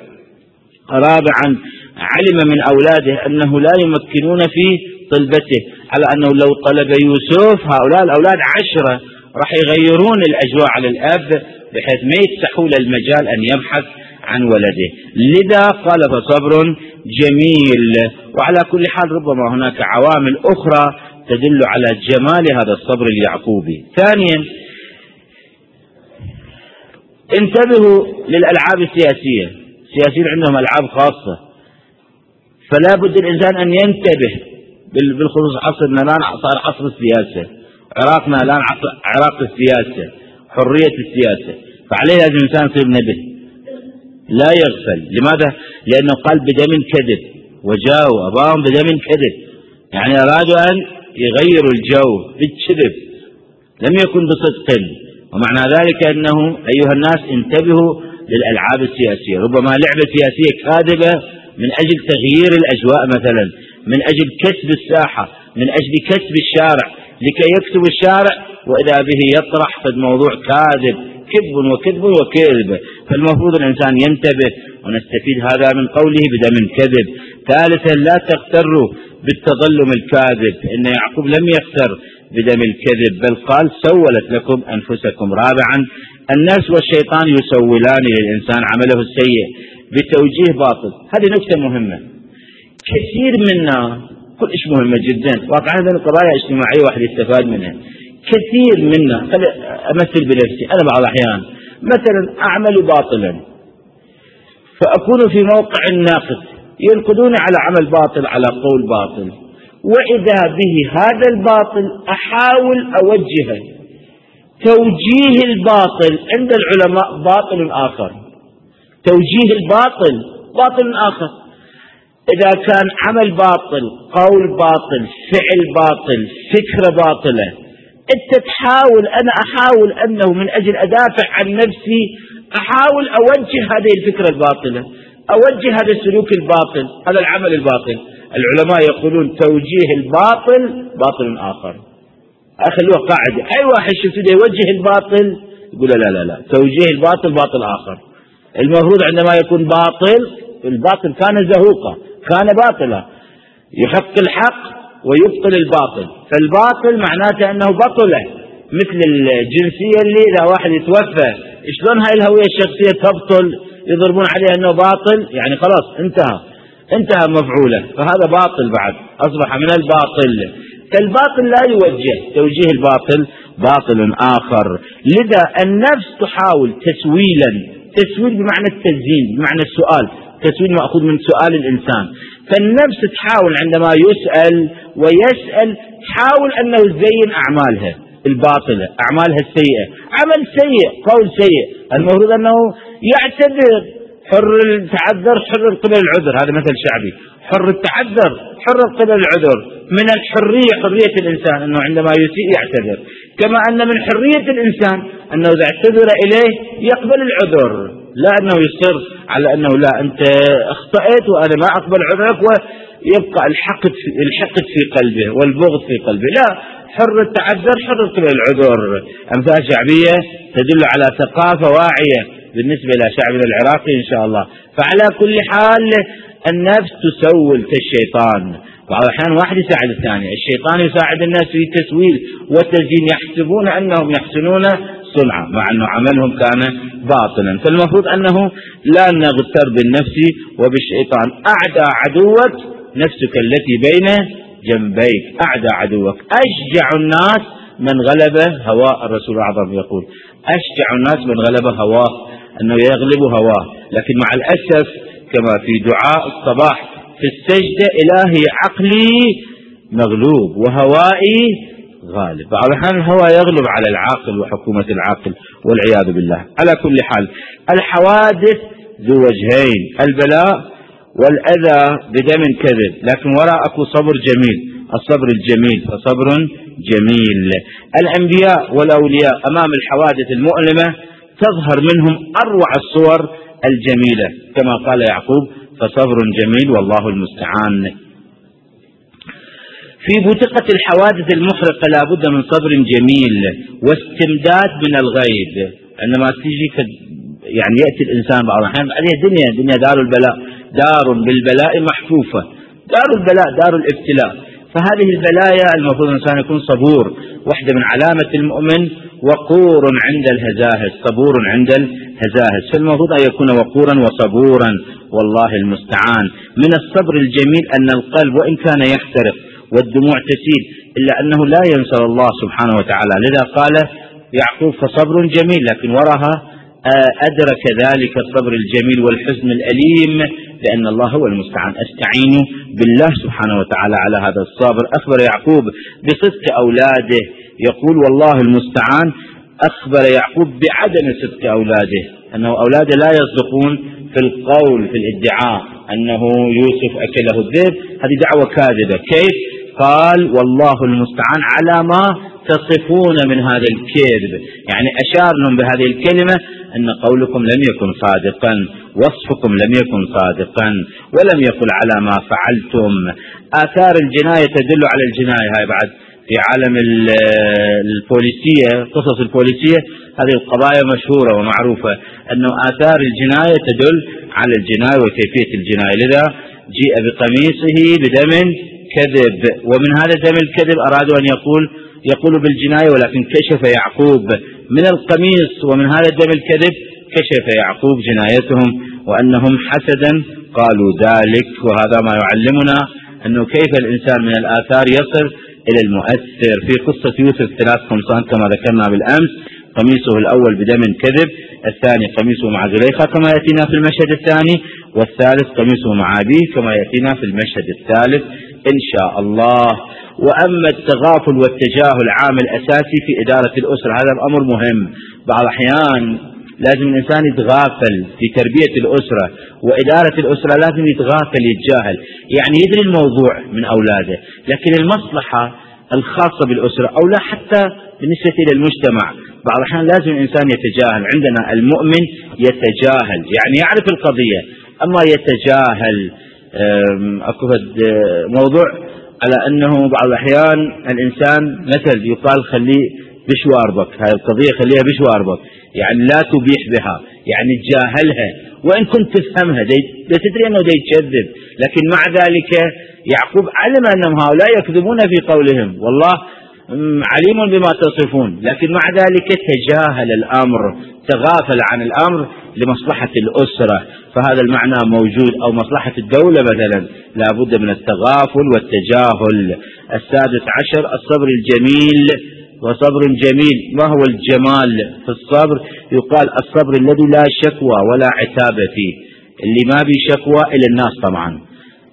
رابعا علم من أولاده أنه لا يمكنون في طلبته، على أنه لو طلب يوسف هؤلاء الأولاد 10 راح يغيرون الأجواء على الأب بحيث ما يفتحوا له المجال أن يبحث عن ولده، لذا قال فصبر جميل. وعلى كل حال ربما هناك عوامل أخرى تدل على جمال هذا الصبر اليعقوبي. ثانيا انتبهوا للألعاب السياسية، السياسيين عندهم ألعاب خاصة، فلا بد الإنسان أن ينتبه، بالخصوص عصرنا الآن صار عصر السياسة، عراقنا الآن عراق السياسة، حرية السياسة، فعليه لازم الإنسان يصير نبه لا يغفل. لماذا؟ لأنه قال بدم كذب، وجاءوا أباهم بدم كذب، يعني أرادوا أن يغيروا الجو بالكذب، لم يكن بصدق. ومعنى ذلك أنه أيها الناس انتبهوا للألعاب السياسية، ربما لعبة سياسية كاذبة من أجل تغيير الأجواء مثلا، من أجل كسب الساحة، من أجل كسب الشارع، لكي يكسب الشارع وإذا به يطرح في الموضوع كاذب، كذب وكذب وكذب. فالمفروض الإنسان ينتبه، ونستفيد هذا من قوله بدم كذب. ثالثا لا تغتروا بالتظلم الكاذب، إن يعقوب لم يغتر بدم الكذب بل قال سولت لكم أنفسكم. رابعا الناس والشيطان يسولان للإنسان عمله السيء بتوجيه باطل. هذه نكتة مهمة، كثير منا كل شيء مهمة جدا، واقع هذه القضايا اجتماعية واحد يستفاد منها. كثير منا أمثل بنفسي، أنا بعض الأحيان مثلا أعمل باطلا فأكون في موقع الناقد، ينقدوني على عمل باطل على قول باطل، وإذا به هذا الباطل أحاول أوجهه. توجيه الباطل عند العلماء باطل آخر، توجيه الباطل باطل آخر. إذا كان عمل باطل، قول باطل، فعل باطل، فكرة باطلة، أنت تحاول، أنا أحاول أنه من أجل أدافع عن نفسي أحاول أوجه هذه الفكرة الباطلة، أوجه هذا السلوك الباطل، هذا العمل الباطل. العلماء يقولون توجيه الباطل باطل آخر. أخلوها قاعدة، أي واحد شفته يوجه الباطل يقول لا توجيه الباطل باطل آخر. المفروض عندما يكون باطل، الباطل كان زهوقا، كان باطلا، يحق الحق ويبطل الباطل، فالباطل معناته أنه بطله. مثل الجنسية اللي إذا واحد يتوفى شلون هاي الهوية الشخصية تبطل، يضربون عليها أنه باطل، يعني خلاص انتهى مفعوله، فهذا باطل بعد أصبح من الباطل. فالباطل لا يوجه، توجيه الباطل باطل آخر. لذا النفس تحاول تسويل بمعنى التزيين، بمعنى السؤال، تسويل مأخوذ من سؤال الإنسان، فالنفس تحاول عندما يسأل ويسأل تحاول أنه تزين أعمالها الباطلة، أعمالها السيئة، عمل سيء، قول سيء، المفروض أنه يعتذر، حر التعذر حر قبل العذر، هذا مثل شعبي، حر التعذر حر قبل العذر. من الحرية حرية الإنسان أنه عندما يسيء يعتذر، كما أن من حرية الإنسان أنه إذا اعتذر إليه يقبل العذر، لا أنه يصر على أنه لا أنت أخطأت وأنا ما أقبل عذرك ويبقى الحقد في قلبه والبغض في قلبه، لا، حر التعذر حر قبل العذر. أمثال شعبية تدل على ثقافة واعية بالنسبة إلى شعبنا العراقي إن شاء الله. فعلى كل حال النفس تسول كالشيطان، بعض الأحيان واحد يساعد الثاني، الشيطان يساعد الناس في تسويل وتزيين، يحسبون أنهم يحسنون صنعا مع أنه عملهم كان باطلا. فالمفروض أنه لا نغتر بالنفس وبالشيطان. أعدى عدوك نفسك التي بين جنبيك، أعدى عدوك. أشجع الناس من غلب هواه، الرسول الأعظم يقول أشجع الناس من غلب هواه، أنه يغلب هواه. لكن مع الأسف كما في دعاء الصباح في السجدة، إلهي عقلي مغلوب وهوائي غالب. بعض الأحيان الهوى يغلب على العاقل وحكومة العاقل والعياذ بالله. على كل حال الحوادث ذو وجهين، البلاء والأذى بدم كذب، لكن وراء أكو صبر جميل، الصبر الجميل فصبر جميل. الأنبياء والأولياء أمام الحوادث المؤلمة تظهر منهم أروع الصور الجميلة، كما قال يعقوب فصبر جميل والله المستعان. في بوتقة الحوادث المحرقة لا بد من صبر جميل واستمداد من الغيب. عندما تيجي يعني يأتي الإنسان بعض الأحيان، هذه دنيا دار البلاء، دار بالبلاء محفوفة، دار البلاء دار الابتلاء. فهذه البلايا المفروض الإنسان يكون صبور، واحدة من علامة المؤمن وقور عند الهزاهز، صبور عند الهزاهز، فالمفروض أن يكون وقورا وصبورا والله المستعان. من الصبر الجميل أن القلب وإن كان يحترق والدموع تسيل إلا أنه لا ينسى الله سبحانه وتعالى، لذا قال يعقوب فصبر جميل، لكن وراها أدرك ذلك الصبر الجميل والحزن الأليم لأن الله هو المستعان. أستعين بالله سبحانه وتعالى على هذا الصبر. أخبر يعقوب بصدق أولاده، يقول والله المستعان. أخبر يعقوب بعدم صدق أولاده، أنه أولاده لا يصدقون في القول في الادعاء أنه يوسف أكله الذئب، هذه دعوة كاذبة. كيف؟ قال والله المستعان على ما تصفون من هذا الكذب، يعني أشار لهم بهذه الكلمة أن قولكم لم يكن صادقا، وصفكم لم يكن صادقا، ولم يقل على ما فعلتم. آثار الجناية تدل على الجناية. هاي بعد في عالم البوليسية، قصص البوليسية، هذه القضايا مشهورة ومعروفة أنه آثار الجناية تدل على الجناية وكيفية الجناية. لذا جيء بقميصه بدم كذب، ومن هذا دم الكذب أرادوا أن يقول بالجناية، ولكن كشف يعقوب من القميص ومن هذا الدم الكذب كشف يعقوب جنايتهم وأنهم حسدا قالوا ذلك. وهذا ما يعلمنا أنه كيف الإنسان من الآثار يصل إلى المؤثر. في قصة يوسف 3 قمصان كما ذكرنا بالأمس، قميصه الأول بدم كذب، الثاني قميصه مع زليخة كما يأتينا في المشهد الثاني، والثالث قميصه مع أبيه كما يأتينا في المشهد الثالث إن شاء الله. وأما التغافل والتجاهل عامل أساسي في إدارة الأسرة، هذا الأمر مهم. بعض الأحيان لازم الإنسان يتغافل في تربية الأسرة وإدارة الأسرة، لازم يتغافل يتجاهل، يعني يدري الموضوع من أولاده، لكن المصلحة الخاصة بالأسرة أو لا حتى بالنسبة إلى المجتمع بعض الأحيان لازم الإنسان يتجاهل. عندنا المؤمن يتجاهل يعني يعرف القضية، أما يتجاهل أكفد موضوع على أنه بعض الأحيان الإنسان مثل يقال خليه بشواربك، هذه القضية خليها بشواربك، يعني لا تبيح بها، يعني تجاهلها وإن كنت تفهمها، تدري أنه يكذب، لكن مع ذلك يعقوب علم أنهم هؤلاء يكذبون في قولهم، والله عليم بما تصفون، لكن مع ذلك تجاهل الأمر، تغافل عن الأمر لمصلحة الأسرة. فهذا المعنى موجود، أو مصلحة الدولة مثلا، لا بد من التغافل والتجاهل. 16 الصبر الجميل. وصبر جميل، ما هو الجمال في الصبر؟ يقال الصبر الذي لا شكوى ولا عتاب فيه، اللي ما بي شكوى إلى الناس طبعا،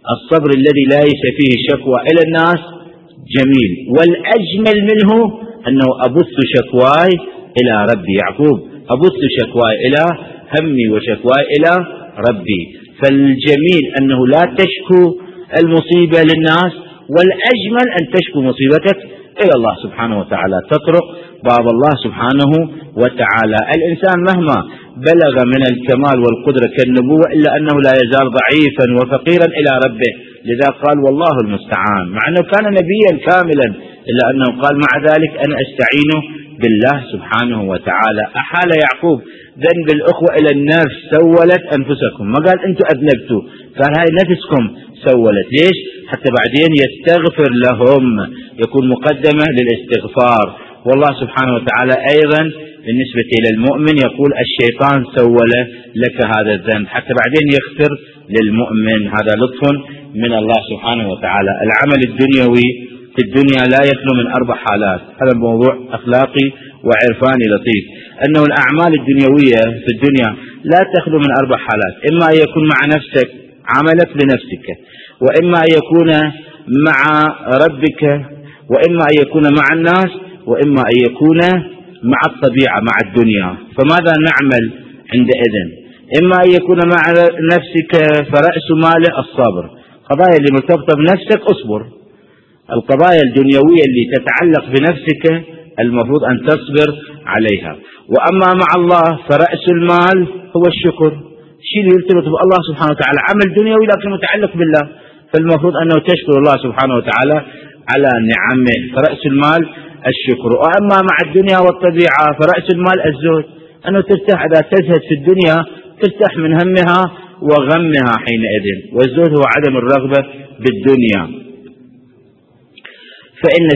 الصبر الذي ليس فيه شكوى إلى الناس جميل، والأجمل منه أنه أبث شكواي إلى ربي. يعقوب أبث شكواي إلى همي وشكواي إلى ربي. فالجميل أنه لا تشكو المصيبة للناس، والأجمل أن تشكو مصيبتك إلى الله سبحانه وتعالى، تطرق باب الله سبحانه وتعالى. الإنسان مهما بلغ من الكمال والقدرة كالنبوة إلا أنه لا يزال ضعيفا وفقيرا إلى ربه، لذا قال والله المستعان، مع أنه كان نبيا كاملا إلا أنه قال مع ذلك أنا أستعين بالله سبحانه وتعالى. أحال يعقوب ذنب الأخوة إلى النفس، سولت أنفسكم، ما قال أنتم أذنبتوا، قال هاي نفسكم سولت. ليش؟ حتى بعدين يستغفر لهم، يكون مقدمة للاستغفار. والله سبحانه وتعالى أيضا بالنسبة إلى المؤمن يقول الشيطان سول لك هذا الذنب، حتى بعدين يغفر للمؤمن. هذا لطف من الله سبحانه وتعالى. العمل الدنيوي في الدنيا لا يخلو من 4 حالات. هذا موضوع أخلاقي وعرفاني لطيف، أنه الأعمال الدنيوية في الدنيا لا تخلو من 4 حالات: إما أن يكون مع نفسك، عملك لنفسك، وإما أن يكون مع ربك، وإما أن يكون مع الناس، وإما أن يكون مع الطبيعة، مع الدنيا. فماذا نعمل عندئذ؟ إما أن يكون مع نفسك فرأس ماله الصبر، قضايا اللي مرتبطة بنفسك أصبر، القضايا الدنيوية اللي تتعلق بنفسك المفروض أن تصبر عليها. وأما مع الله فرأس المال هو الشكر، الشيء اللي يرتبط بالله سبحانه وتعالى، عمل دنيوي لكن متعلق بالله، فالمفروض أنه تشكر الله سبحانه وتعالى على نعمه، فرأس المال الشكر. وأما مع الدنيا والطبيعة فرأس المال الزهد، أنه ترتاح إذا تزهد في الدنيا، ترتاح من همها وغمها حينئذ. والزهد هو عدم الرغبة بالدنيا. فإن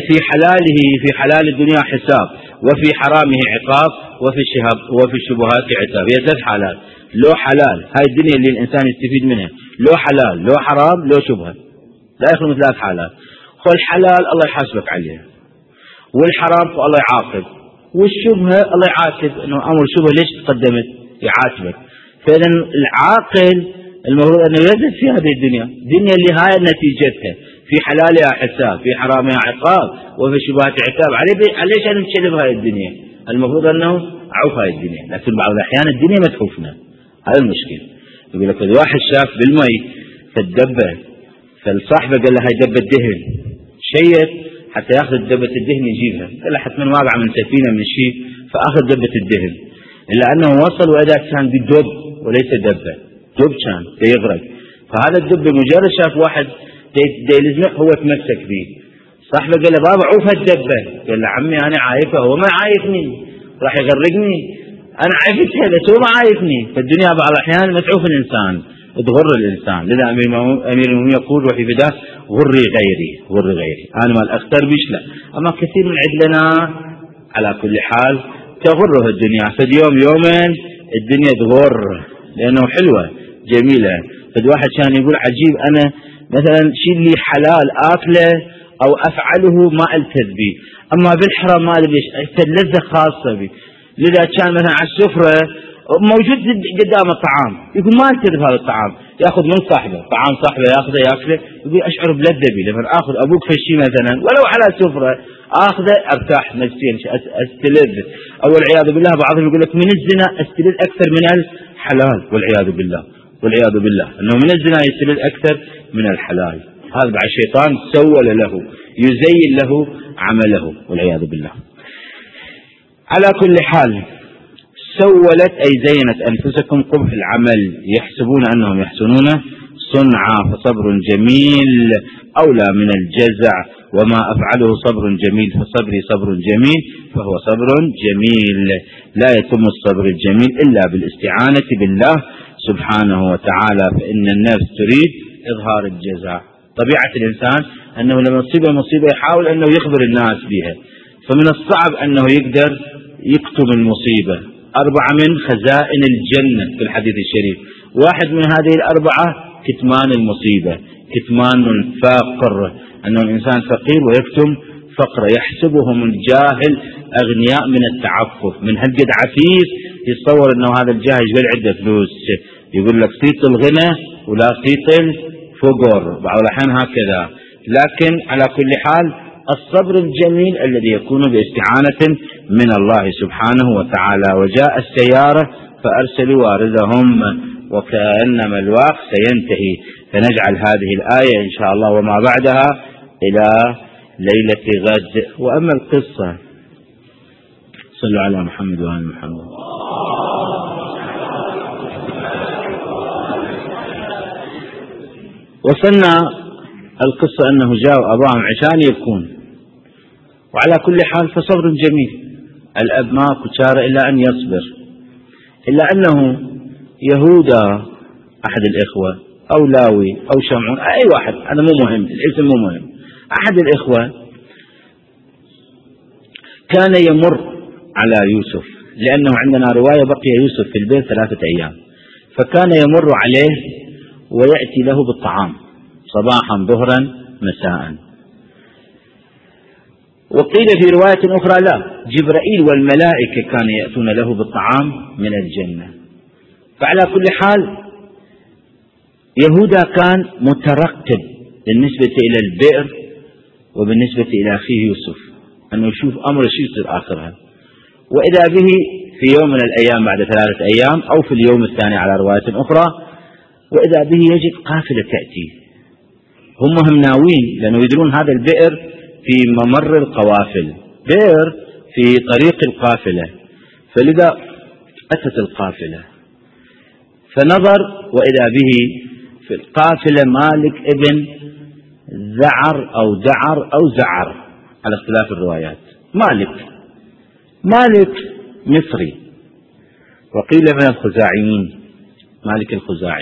في حلال الدنيا حساب، وفي حرامه عقاب، وفي الشبهات عتاب. هي 3 حالات. لو حلال، هاي الدنيا اللي الإنسان يستفيد منها، لو حلال، لو حرام، لو شبهة، لا يخلو من 3 حالات. والحلال الله يحاسبك عليه، والحرام الله يعاقب، والشبهة الله يعاتب، انه امر شبهة ليش تقدمت يعاتبك. فاذا العاقل المفروض انه يزهد في هذه الدنيا، الدنيا اللي هاي نتيجتها في حلالها حساب، في حرامها عقاب، وفي شبهات عتاب. ليش انا نشلب هاي الدنيا؟ المفروض انه عوف هاي الدنيا، لكن بعض الاحيان الدنيا ما تخوفنا، هذا المشكل. يقول لك الواحد شاف بالمي فالدبة، فالصاحبه قال له هاي دبة دهن، شيت حتى ياخذ دبة الدهن يجيبها، قال له حتى من واقع من سفينة من شيء فاخذ دبة الدهن، الا انه وصل واذا كان بدب وليس دبة، دب كان يغرق. فهذا الدب مجرد شاف واحد يلزمه هو تمسك به. صاحبه قال له بابا عوف الدبة، قال له عمي انا عايفه، هو ما عايفني راح يغرقني، انا عايفتها بس هو ما عايفني. فالدنيا بعض الاحيان متعوف الانسان، تغر الانسان. لذا امير المؤمنين يقول وفي فداه غري غيري، انا ما الاختر بيش لا. اما كثير من عندنا على كل حال تغره الدنيا، فاليوم يومين الدنيا تغر لانه حلوه جميله. فالواحد كان يقول عجيب، انا مثلا شيء اللي حلال اكله او افعله ما التذ به، اما بالحرام ما ادري ايش لذه خاصه بي. لذا كان مثلا على السفره موجود قدام الطعام، يقول ما التذ بهذا الطعام، ياخذ من صاحبه طعام، صاحبه ياخذه ياكله، يقول اشعر بلذه بي لما اخذ ابوك في شيء مثلا ولو على سفره اخذه ارتاح نفسيا استلذ. او والعياذ بالله بعضهم يقول لك من الزنا استلذ اكثر من الحلال، والعياذ بالله انه من الزنا يستلذ اكثر من الحلال. هذا بعد الشيطان سول له، يزين له عمله، والعياذ بالله. على كل حال سولت أي زينت أنفسكم قبح العمل، يحسبون أنهم يحسنون صنعا، فصبر جميل أولى من الجزع، وما أفعله صبر جميل، فصبري صبر جميل فهو صبر جميل. لا يتم الصبر الجميل إلا بالاستعانة بالله سبحانه وتعالى، فإن النفس تريد إظهار الجزاء. طبيعة الإنسان أنه لما تصيبه مصيبة يحاول أنه يخبر الناس بها، فمن الصعب أنه يقدر يكتم المصيبة. 4 من خزائن الجنة في الحديث الشريف، واحد من هذه 4 كتمان المصيبة، كتمان الفقر، أنه الإنسان فقير ويكتم فقره، يحسبهم الجاهل أغنياء من التعفف، من هالقد عفيف يتصور أنه هذا الجاهل يقول عنده فلوس، يقول لك صيت الغنى ولا صيت فقر، بعض الأحيان هكذا. لكن على كل حال الصبر الجميل الذي يكون باستعانة من الله سبحانه وتعالى. وجاء السيارة فأرسلوا واردهم وكأنما الوقت سينتهي، فنجعل هذه الآية إن شاء الله وما بعدها إلى ليلة غد. وأما القصة، صلوا على محمد وآل محمد. وصلنا القصة أنه جاءوا أباهم عشان يبكون، وعلى كل حال فصبر جميل. الأب ما كتار إلا أن يصبر، إلا أنه يهودا أحد الإخوة أو لاوي أو شمعون، أي واحد، هذا مو مهم، الاسم مو مهم، أحد الإخوة كان يمر على يوسف، لأنه عندنا رواية بقي يوسف في البيت 3 أيام، فكان يمر عليه ويأتي له بالطعام صباحا ظهرا مساء. وقيل في رواية أخرى لا، جبرائيل والملائكة كانوا يأتون له بالطعام من الجنة. فعلى كل حال يهودا كان مترقب بالنسبة إلى البئر وبالنسبة إلى أخيه يوسف، أنه يشوف أمر شيء يصير آخرها. وإذا به في يوم من الأيام بعد 3 أيام أو في اليوم الثاني على رواية أخرى، وإذا به يجد قافلة تأتي، هم ناوين لأنه يدرون هذا البئر في ممر القوافل، بئر في طريق القافلة، فلذا أتت القافلة فنظر وإذا به في القافلة مالك ابن ذعر أو دعر أو زعر على اختلاف الروايات. مالك مصري، وقيل من الخزاعيين، مالك الخزاعي.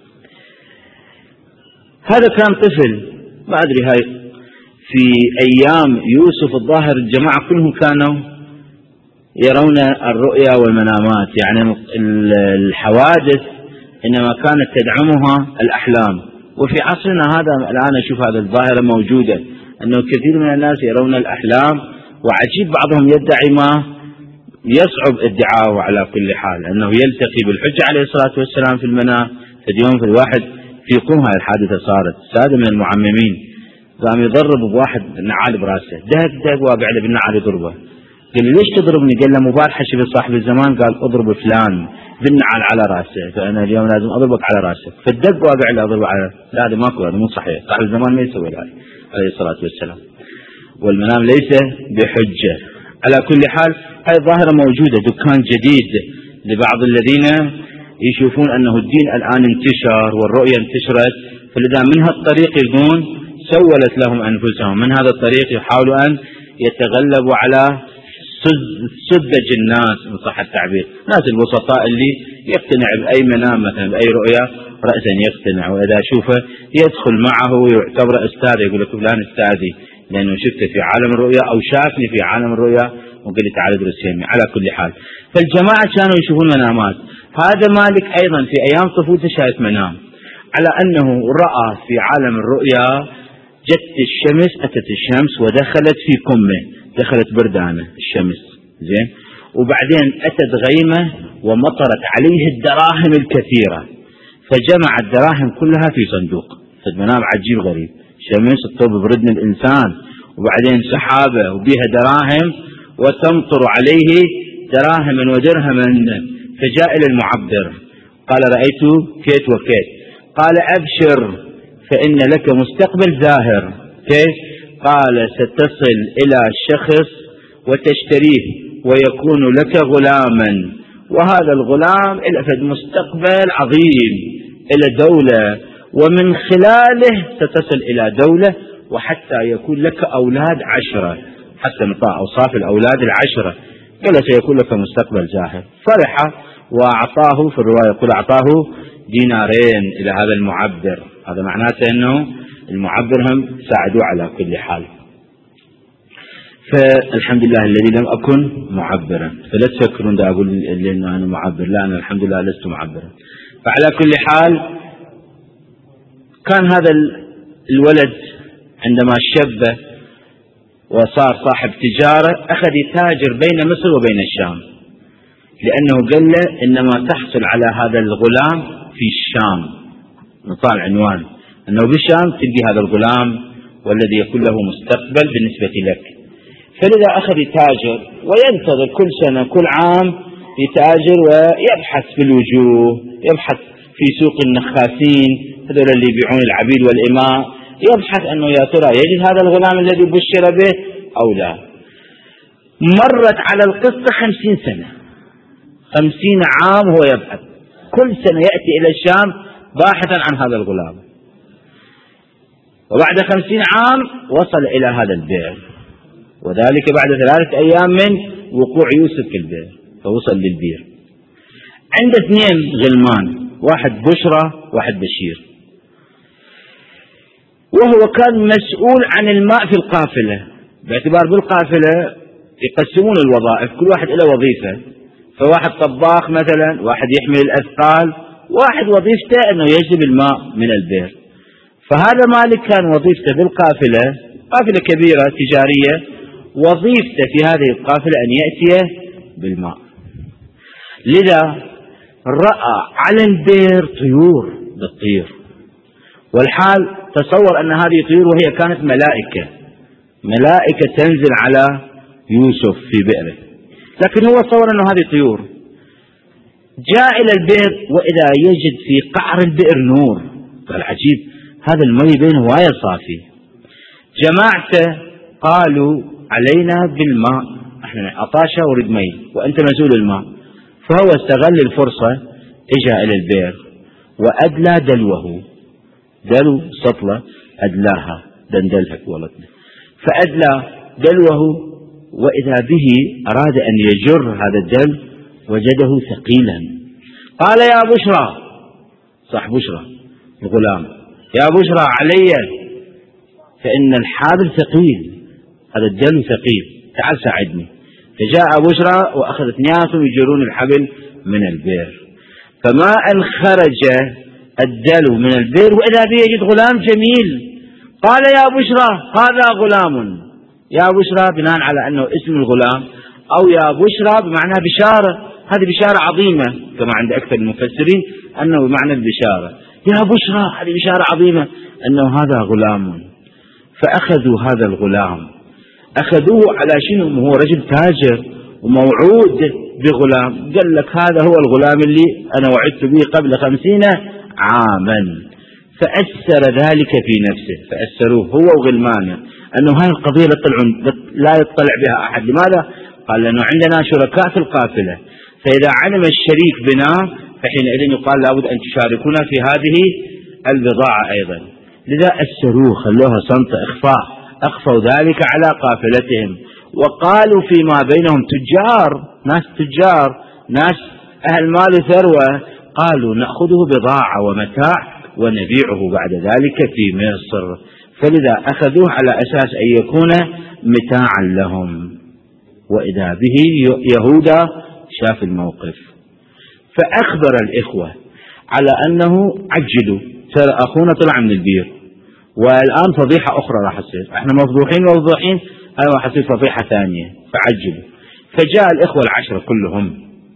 هذا كان طفل، ما أدري هاي في أيام يوسف الظاهر الجماعة كلهم كانوا يرون الرؤيا والمنامات، يعني الحوادث إنما كانت تدعمها الأحلام. وفي عصرنا هذا الآن أشوف هذا الظاهرة موجودة، أنه كثير من الناس يرون الأحلام، وعجيب بعضهم يدعي ما يصعب ادعاءه. على كل حال أنه يلتقي بالحجة عليه الصلاة والسلام في المنام. في اليوم في الواحد في قومها الحادثة صارت، سادة من المعممين قام يضرب بواحد نعال براسه، دهب وابع له بالنعال يضربه. قال له ليش تضربني؟ قال له مبارحة شبه صاحب الزمان، قال اضرب فلان بالنعال على راسه، فأنا اليوم لازم أضربك على راسك. فالدق وابع له أضرب على، لا هذا ماكو، هذا مو صحيح، صاحب الزمان ما يسوي هذا عليه الصلاة والسلام، والمنام ليس بحجة. على كل حال هذه ظاهرة موجودة، دكان جديد لبعض الذين يشوفون أنه الدين الآن انتشر والرؤية انتشرت، فلذا من هالطريق يكون سولت لهم أنفسهم، من هذا الطريق يحاولوا أن يتغلبوا على سذج الناس إن صح التعبير، ناس البسطاء اللي يقتنع بأي منام مثلا بأي رؤية رأسا يقتنع، وإذا شوفه يدخل معه ويعتبر أستاذ، يقول لك فلان أستاذي لأنه شفته في عالم الرؤيا أو شافني في عالم الرؤيا وقال لي تعال ادرس يمي. على كل حال فالجماعة كانوا يشوفون منامات. هذا مالك أيضا في أيام طفولته شايف منام على أنه رأى في عالم الرؤيا جت الشمس، أتت الشمس ودخلت في كمه، دخلت بردانة الشمس زين، وبعدين أتت غيمة ومطرت عليه الدراهم الكثيرة، فجمع الدراهم كلها في صندوق. فالمنام عجيب غريب، شمس تطب بردن الإنسان وبعدين سحابة وبيها دراهم وتمطر عليه دراهما ودرهما. فجاء إلى المعبر قال رأيت كيت وكيت، قال أبشر فإن لك مستقبل زاهر. كيف؟ قال ستصل إلى شخص وتشتريه ويكون لك غلاما، وهذا الغلام إلى مستقبل عظيم إلى دولة، ومن خلاله ستصل إلى دولة، وحتى يكون لك أولاد 10، حتى نطاع أوصاف الأولاد 10، قال سيكون لك مستقبل زاهر. فرح وأعطاه، في الرواية يقول أعطاه دينارين إلى هذا المعبر. هذا معناته أنه المعبر هم ساعدوه على كل حال. فالحمد لله الذي لم أكن معبرا، فلا تفكرون دا أقول لأنه أنا معبر، لا أنا الحمد لله لست معبرا. فعلى كل حال كان هذا الولد عندما شب وصار صاحب تجارة أخذ يتاجر بين مصر وبين الشام، لأنه قال له إنما تحصل على هذا الغلام في الشام، نطال عنوان أنه بالشام تلقي هذا الغلام والذي يكون له مستقبل بالنسبة لك. فلذا أخذ يتاجر وينتظر كل سنة كل عام يتاجر ويبحث في الوجوه، يبحث في سوق النخاسين هذول اللي يبيعون العبيد والإماء، يبحث أنه يا ترى يجد هذا الغلام الذي بشر به أو لا. مرت على القصة 50 سنة، 50 عام هو يبحث، كل سنة يأتي إلى الشام باحثا عن هذا الغلام. وبعد 50 عام وصل إلى هذا البئر، وذلك بعد 3 أيام من وقوع يوسف في البئر، فوصل للبئر. عند 2 غلمان، واحد بشرى واحد بشير، وهو كان مسؤول عن الماء في القافلة، باعتبار بالقافلة يقسمون الوظائف، كل واحد له وظيفة، فواحد طباخ مثلا، واحد يحمل الأثقال، واحد وظيفته أنه يجلب الماء من البئر. فهذا مالك كان وظيفته بالقافلة، قافلة كبيرة تجارية، وظيفته في هذه القافلة أن يأتي بالماء. لذا رأى على البئر طيور بالطير، والحال تصور أن هذه طيور وهي كانت ملائكة تنزل على يوسف في بئره، لكن هو تصور أن هذه طيور. جاء إلى البئر وإذا يجد في قعر البئر نور، قال عجيب، هذا المي بينه وايد صافي. جماعته قالوا علينا بالماء، احنا عطاشة ورد مي وأنت مسؤول الماء. فهو استغل الفرصة، اجى إلى البئر وأدلى دلوه، دلو سطلة أدلاها دندلها ولدنا، فأدلى دلوه، وإذا به أراد أن يجر هذا الدلو وجده ثقيلا. قال يا بشرى، صح بشرى الغلام، يا بشرى علي، فإن الحابل ثقيل، هذا الدلو ثقيل، تعال ساعدني. فجاء بشرى وأخذ 2 يجرون الحبل من البئر، فما أن خرج الدلو من البئر وإذا به يجد غلام جميل. قال يا بشرى هذا غلام، يا بشرى بناء على أنه اسم الغلام، أو يا بشرى بمعنى بشارة، هذه بشارة عظيمة كما عند أكثر المفسرين أنه بمعنى البشارة، يا بشرى هذه بشارة عظيمة أنه هذا غلام. فأخذوا هذا الغلام، أخذوه على شنو؟ هو رجل تاجر وموعود بغلام، قال لك هذا هو الغلام اللي أنا وعدت به قبل 50 عاما. فأثر ذلك في نفسه، فأثروه هو وغلمانه أنه هاي القضية لا يطلع بها أحد. لماذا؟ قال لأنه عندنا شركاء في القافلة، فإذا علم الشريك بنا فحينئذ يقال لابد أن تشاركونا في هذه البضاعة أيضا. لذا أثروه، خلوها صمت إخفاء، أخفوا ذلك على قافلتهم، وقالوا فيما بينهم تجار ناس أهل مال ثروة، قالوا نأخذه بضاعة ومتاع ونبيعه بعد ذلك في مصر. فلذا أخذوه على أساس أن يكون متاعا لهم. وإذا به يهوذا شاف الموقف، فأخبر الإخوة على أنه عجلوا، ترى أخونا طلع من البير والآن فضيحة أخرى راح تصير، احنا موضوحين أنا راح تصير فضيحة ثانية، فعجلوا. فجاء الإخوة 10 كلهم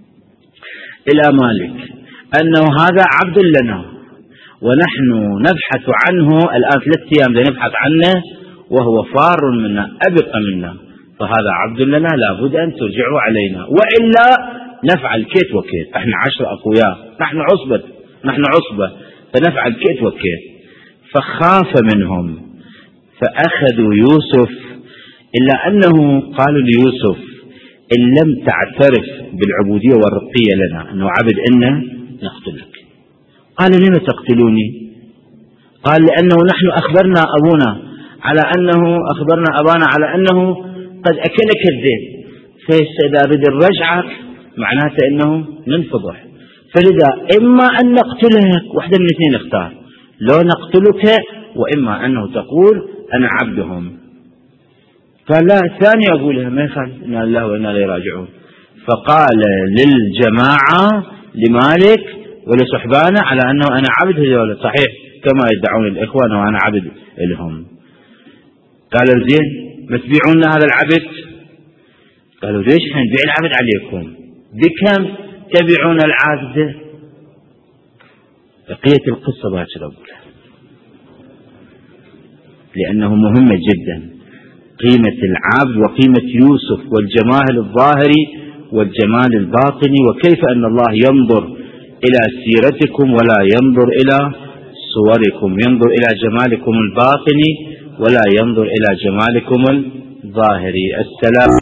إلى مالك أنه هذا عبد لنا ونحن نبحث عنه الآن 3 أيام نبحث عنه وهو فار منا أبق منا، فهذا عبد لنا لابد أن ترجعوا علينا، وإلا نفعل كيت وكيت، احنا 10 أقوياء، نحن عصبة فنفعل كيت وكيت. فخاف منهم فأخذوا يوسف، إلا أنه قالوا ليوسف إن لم تعترف بالعبودية والرقية لنا أنه عبد إنا نقتلك. قال لما تقتلوني؟ قال لأنه نحن أخبرنا أبانا على أنه قد أكلك الذئب، فإذا بد الرجعة معناته أنه ننفضح، فلذا إما أن نقتلك، واحدة من 2 اختار، لو نقتلك وإما أنه تقول أنا عبدهم. قال لا، الثاني أقولها ما يخالف، إنا الله وإنا إليه راجعون. فقال للجماعة لمالك ولصحبانه على أنه أنا عبد هذول، صحيح كما يدعون الإخوان وأنا عبد لهم. قال زين ما تبيعون هذا العبد؟ قالوا ليش احنا نبيع العبد عليكم؟ بكم تبيعون العبد؟ بقية القصة باكر أقولها. لأنه مهم جدا، قيمة العبد وقيمة يوسف والجمال الظاهري والجمال الباطني، وكيف أن الله ينظر إلى سيرتكم ولا ينظر إلى صوركم، ينظر إلى جمالكم الباطني ولا ينظر إلى جمالكم الظاهري. السلام.